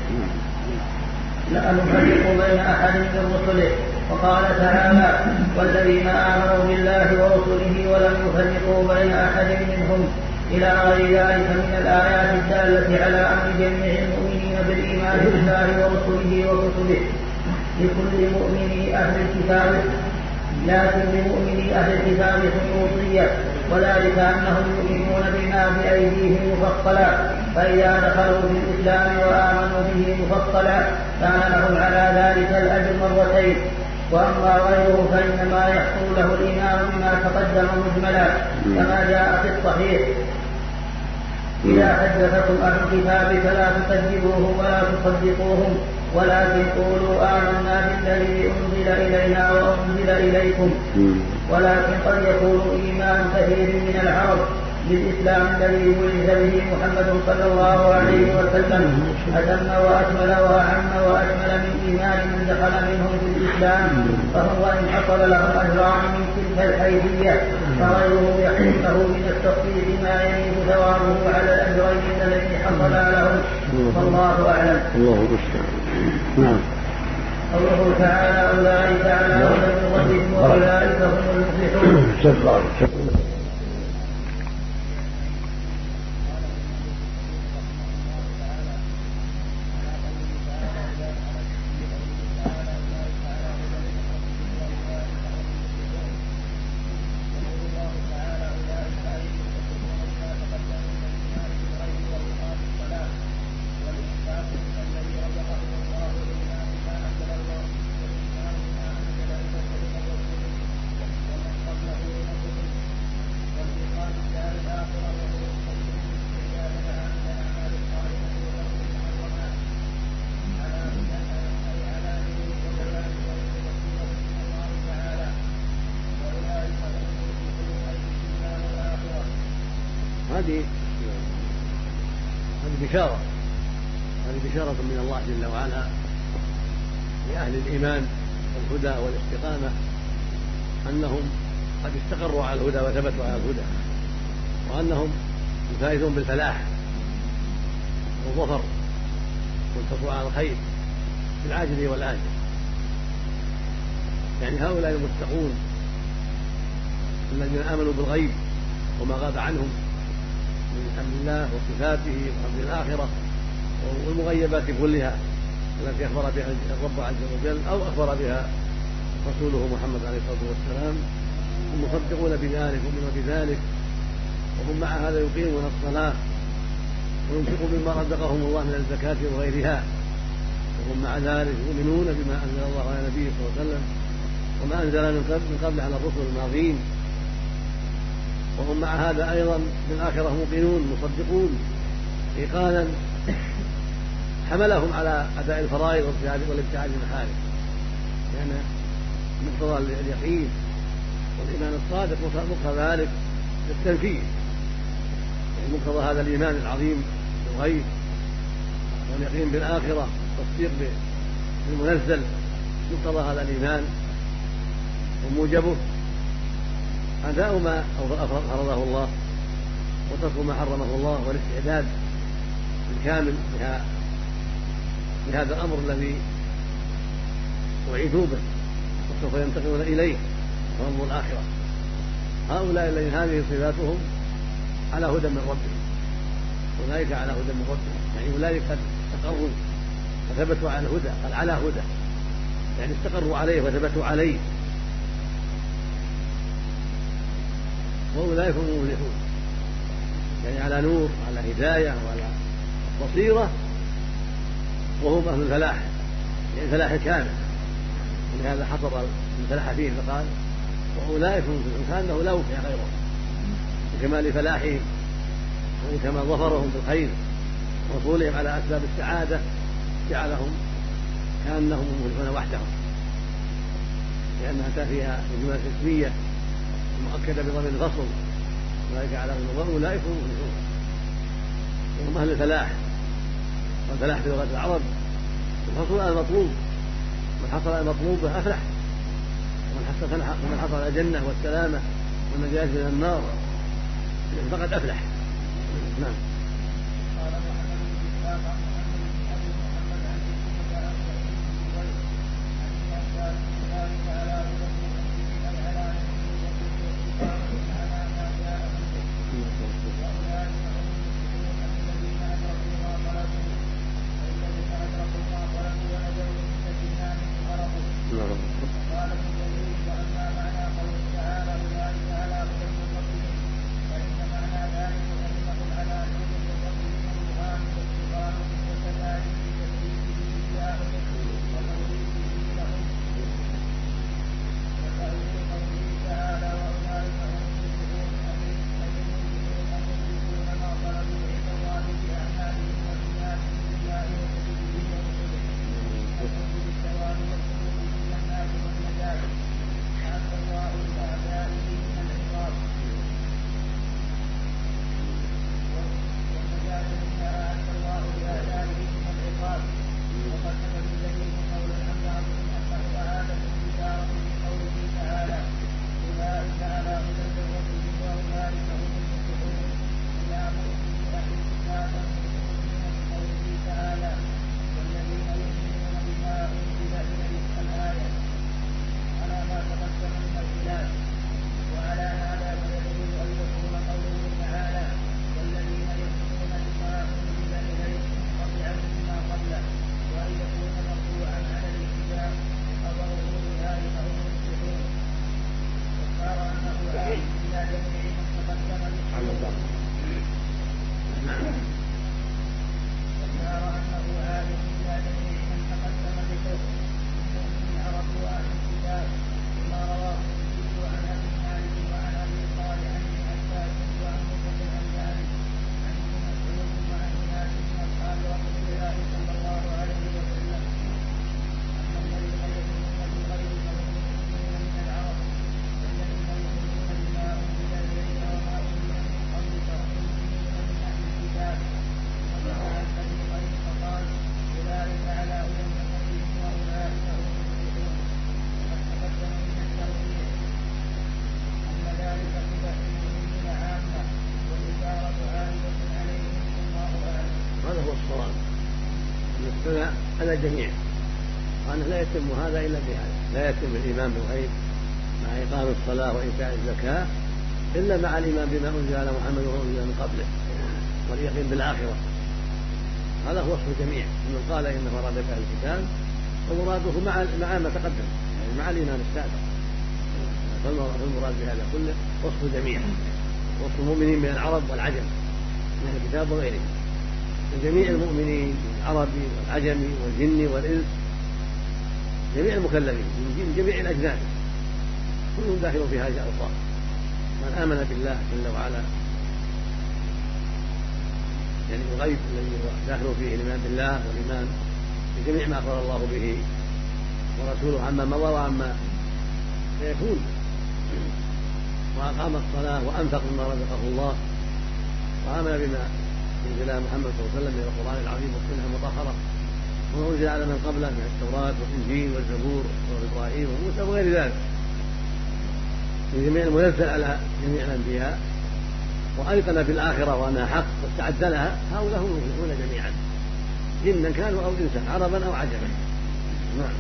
لا نفرق بين أحد من رسله. وقال تعالى: والذين آمنوا بالله ورسله ولم يفرقوا بين أحد منهم، إلى غير ذلك من الآيات الدالة على أمر جميع المؤمنين بالإيمان بالله ورسله وكتبه لكل مؤمن أهل الكتاب، لكن لمؤمني أهل الكتاب خصوصية، وذلك أنهم يؤمنون بما بأيديهم مفصلا، فإذا دخلوا في الإسلام وآمنوا به مفصلا كان لهم على ذلك الأجر مرتين. وأما غيره فإنما يحصل له الإيمان بما تقدم مجملا كما جاء في الصحيح: إذا حدثكم أهل الكتاب فلا تكذبوهم ولا تصدقوهم ولكن قولوا آمنا بالذي أنزل إلينا وأنزل إليكم. ولكن قد يكون إيمان كثير من العرب بالإسلام الذي بعث به محمد صلى الله عليه وسلم أتم وأكمل وأعم وأشمل من إيمان من دخل منهم في الإسلام، فهو إن حصل لهم أجران من تلك الحيثية فغيره يحصل له من التخفيف ما يميز ثوابه على الأجرين الذي حصل لهم، والله أعلم. الله المستعان. نعم. قوله تعالى: أولئك على هدى من ربهم وأولئك هم المفلحون. هذه بشارة من الله جل وعلا لأهل الإيمان والهدى والاستقامة أنهم قد استقروا على الهدى وثبتوا على الهدى، وأنهم يفائزون بالفلاح والظفر والحصول على الخير في العاجل والآجل. يعني هؤلاء المتقون الذين آمنوا بالغيب وما غاب عنهم من حمد الله وصفاته وحمد الآخرة والمغيبات كلها التي أخبر بها الرب عز وجل أو أخبر بها رسوله محمد عليه الصلاة والسلام، هم مصدقون بذلك ومن بذلك، وهم مع هذا يقيمون الصلاة وينفقون مما رزقهم الله من الزكاة وغيرها، وهم مع ذلك يؤمنون بما أنزل الله على نبيه صلى الله عليه وسلم وما أنزل من قبل على الرسل الماضين، وهم مع هذا أيضا بالآخرة موقنون مصدقون إيقانا حملهم على أداء الفرائض والابتعاد عن المحارم، لأن مقتضى اليقين والإيمان الصادق مقتضى ذلك التنفيذ، يعني مقتضى هذا الإيمان العظيم بالغيب واليقين بالآخرة والتصديق بالمنزل، مقتضى هذا الإيمان وموجبه أداء ما فرضه الله وترك ما حرمه الله والاستعداد الكامل بهذا الأمر الذي أعيدوا به وسوف ينتقلون إليه وأمر الآخرة. هؤلاء الذين هذه صفاتهم على هدى من ربهم، أولئك على هدى من ربهم، يعني أولئك قد استقروا وثبتوا على الهدى، قال على هدى يعني استقروا عليه وثبتوا عليه، وأولئك هم المفلحون، يعني على نور وعلى هداية وعلى بصيرة، وهم أهل الفلاح، يعني الفلاح الكامل، ولهذا حصر الفلاح فيه فقال وأولئك هم المفلحون، كأنه لا وفي غيرهم بكمال فلاحهم وكما ظفرهم بالخير وحصولهم على أسباب السعادة جعلهم كأنهم المفلحون وحدهم، لأنها أتى فيها الجملة الاسمية مؤكدة بضمير الفصل، أولئك على هدى وأولئك هم المفلحون، وهم أهل الفلاح، والفلاح في لغة العرب الحصول على المطلوب، من حصل على المطلوب أفلح، ومن حصل على الجنة والسلامة والنجاة من النار فقد أفلح. نعم. قال محمد بن إسحاق عن محمد بن أبي محمد عن ابن عن أسباب الله تعالى هدى المؤمنين على نبيه وكفر على ما جاء به، وأولئك هم المفلحون الذين أدركوا ما طلبوا، والذين أدركوا ما طلبوا ونجوا من سكنان غرقوا. قال ابن جرير وأما معنى قوله تعالى أولئك على هدى من ربهم فإن معنى ذلك أنهم على نور من ربهم وبرهان واستقامة وكذلك بتكليفه إياهم وتوحيده لهم، وتأويل قوله تعالى وأولئك هم المفلحون أي المؤمنون المخلصون ما طلبوا عند الله بأعمالهم وإيمانهم بالله وكتبه ورسله والفوز بالثواب والخلود من الجنات والنجاة أعد الله لأعدائه من العقاب والنجاة مما أعد الله لأعدائه من العقاب. وقد ثبت دليل قول الأنبياء أنه أعاد الانتصار في قوله تعالى أولئك على هدى من ربهم وأولئك هم المفلحون إلى موته أهل الكتاب من قوله تعالى والذين يؤمنون بما أنزل إليك الآية على ما تقدم من الخلاف. وعلى هذا فيجوز أن يكون قوله تعالى والذين يؤمنون بما أنزل إليك منقطعا مما قبله، وأن يكون مرفوعا على الابتداء خبره أولئك هم المفلحون، واختار أنه عائد إلى جميع من تقدم واختار أنه عائد إلى جميع من تقدم بحكم من عرب وأهل الكتاب، وما رواه مسلم عن أبي مالك وعن أبي صالح بن عباس وعن موسى الأنباري عن ابن مسعود وعن ناس من أصحاب رسول الله صلى الله عليه وسلم أن الذين يؤمنون بالغيب فهم المؤمنون من العرب، والذين يؤمنون بما أنزل إليك وما أنزل من قبلك هم المؤمنون من أهل الكتاب. وجعل الفريقين فقال أولئك على هدى من ربهم وأولئك هم المفلحون. وقد تقدم من التوحيد أن ذلك صفة المؤمنين عامة والإشارة عامة عليهم والله أعلم. هذا هو الصواب، أن الثناء على الجميع، وأنه لا يتم هذا إلا بهذا، لا يتم الإيمان بالغيب مع إقام الصلاة وإيتاء الزكاة إلا مع الإيمان بما أنزل على محمد وما أنزل من قبله واليقين بالآخرة. هذا هو وصف الجميع. من قال إن مراد بأهل الكتاب فمراده مع ما تقدم، يعني مع الإيمان السابق، فالمراد بهذا كله وصف الجميع، وصف المؤمنين من العرب والعجم من الكتاب وغيرهم، جميع المؤمنين من العربي والعجمي والجني والإنس، جميع المكلفين من جميع الأجناس كلهم داخل في هذه الأوصاف. من آمن بالله جل وعلا يعني الغيب الذي داخل فيه الإيمان بالله والإيمان بجميع ما أخبر الله به ورسوله عما مضى وعما سيكون، وأقام الصلاة وأنفق مما رزقه الله، وآمن بما أنزل محمد صلى الله عليه وسلم من القرآن العظيم والسنة المطهرة وما أنزل على من قبله من التوراة والإنجيل والزبور وإبراهيم وموسى وغير ذلك من جميع المنزل على جميع الأنبياء، وأيقن بالآخرة وأنها حق واستعد لها، هؤلاء هم المفلحون جميعا جنا كانوا أو إنسا، عربا أو عجما. نعم.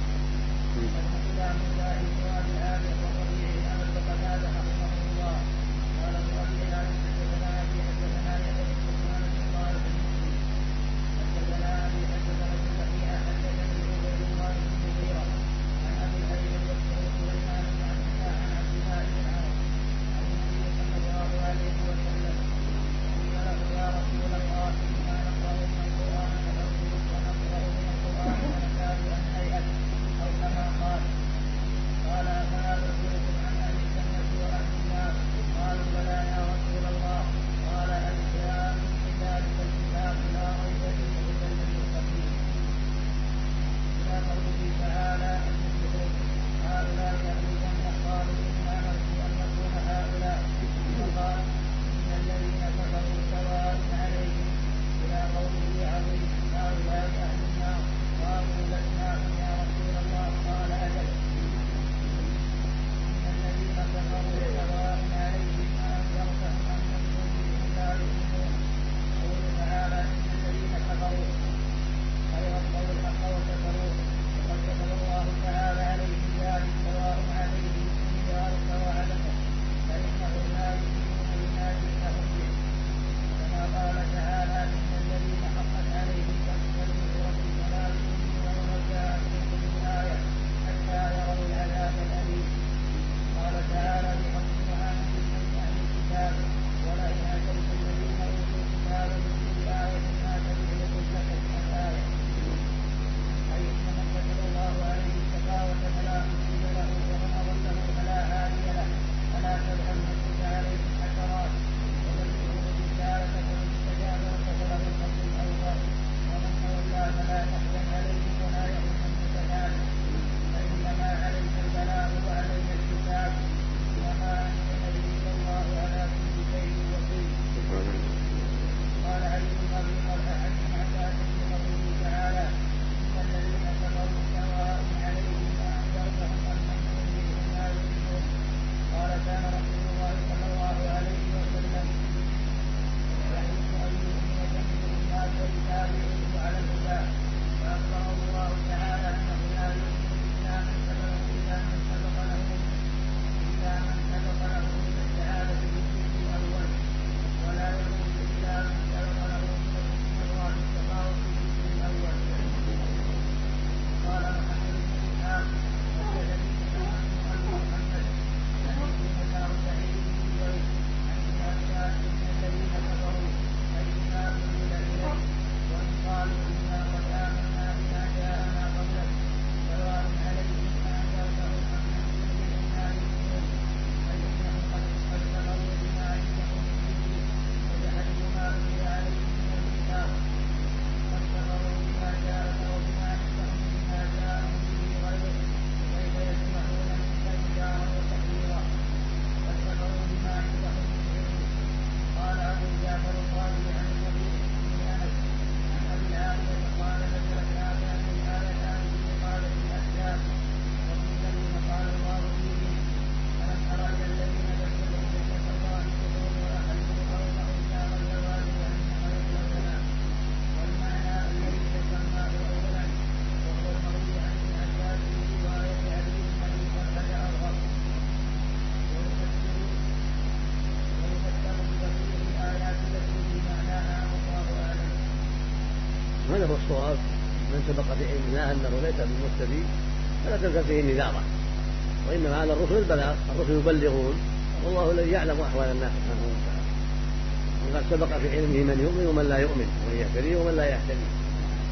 هذا هو الصواب. من سبق في علمنا أنه ليس بالمستفيد فلا تلزم فيه النذارة، وإنما على الرسل البلاغ، الرسل يبلغون والله الذي يعلم أحوال الناس سبحانه وتعالى، وقد سبق في علمه من يؤمن ومن لا يؤمن، ومن يهتدي ومن لا يهتدي،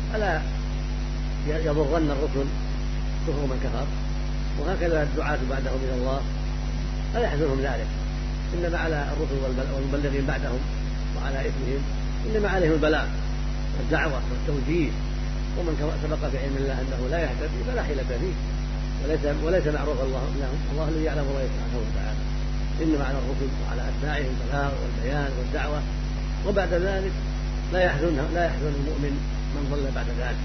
فلا يضرن الرسل كفر من كفر. وهكذا الدعاة بعدهم إلى الله لا يحزنهم ذلك، إنما على الرسل والمبلغين بعدهم وعلى إثمهم إنما عليهم البلاغ والدعوة والتوجيه. ومن سبق في علم الله أنه لا يهتدي فلا حيلة فيه وليس معروف الله الذي يعلم الله سبحانه وتعالى. إنما على الرسل وعلى أتباعهم البلاغ والبيان والدعوة، وبعد ذلك لا يحزن المؤمن من ضل بعد ذلك.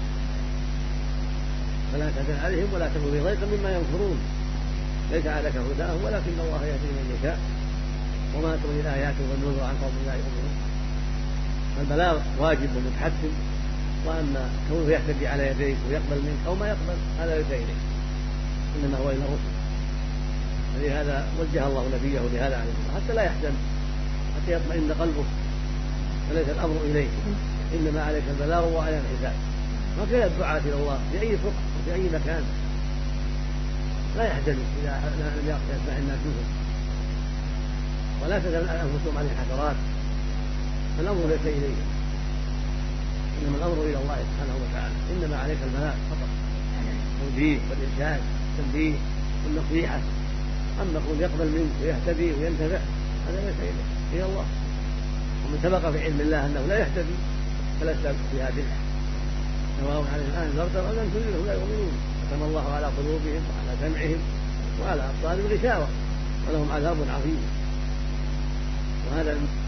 فلا تحزن عليهم ولا تكن في ضيق مما ينكرون، ليس عليك هداهم ولكن الله يهدي من يشاء وما تغني الآيات والنذر عن قوم لا يؤمنون. فالبلاغ واجب ومتحتم، وأما كونه يهتدي على يديك ويقبل منك أو ما يقبل هذا ليس إليك، إنما هو إلى الرسل. فلهذا وجه الله نبيه لهذا عليه الصلاة حتى لا يحزن، حتى يطمئن قلبه، فليس الأمر إليك، إنما عليك البلاغ وعلى الحساب. وكذا الدعاة إلى الله في أي فقه وفي أي مكان لا يحزن إذا لم يسمع الناس منهم، ولا تزال أنفسهم عن الحسرات، فالأمر ليس إليه، إنما الأمر إلى الله سبحانه وتعالى. إنما عليك البلاغ فقط، التوجيه والإرشاد والتنبيه والنصيحة. أما يكون يقبل منك ويهتدي وينتفع هذا ليس إليه، إلى الله. ومن سبق في علم الله أنه لا يهتدي فلست بهادئ، سواء عليهم أنذرت أو لم تنذرهم لا يؤمنون. ختم الله على قلوبهم وعلى سمعهم وعلى أبصارهم غشاوة ولهم عذاب عظيم. وهذا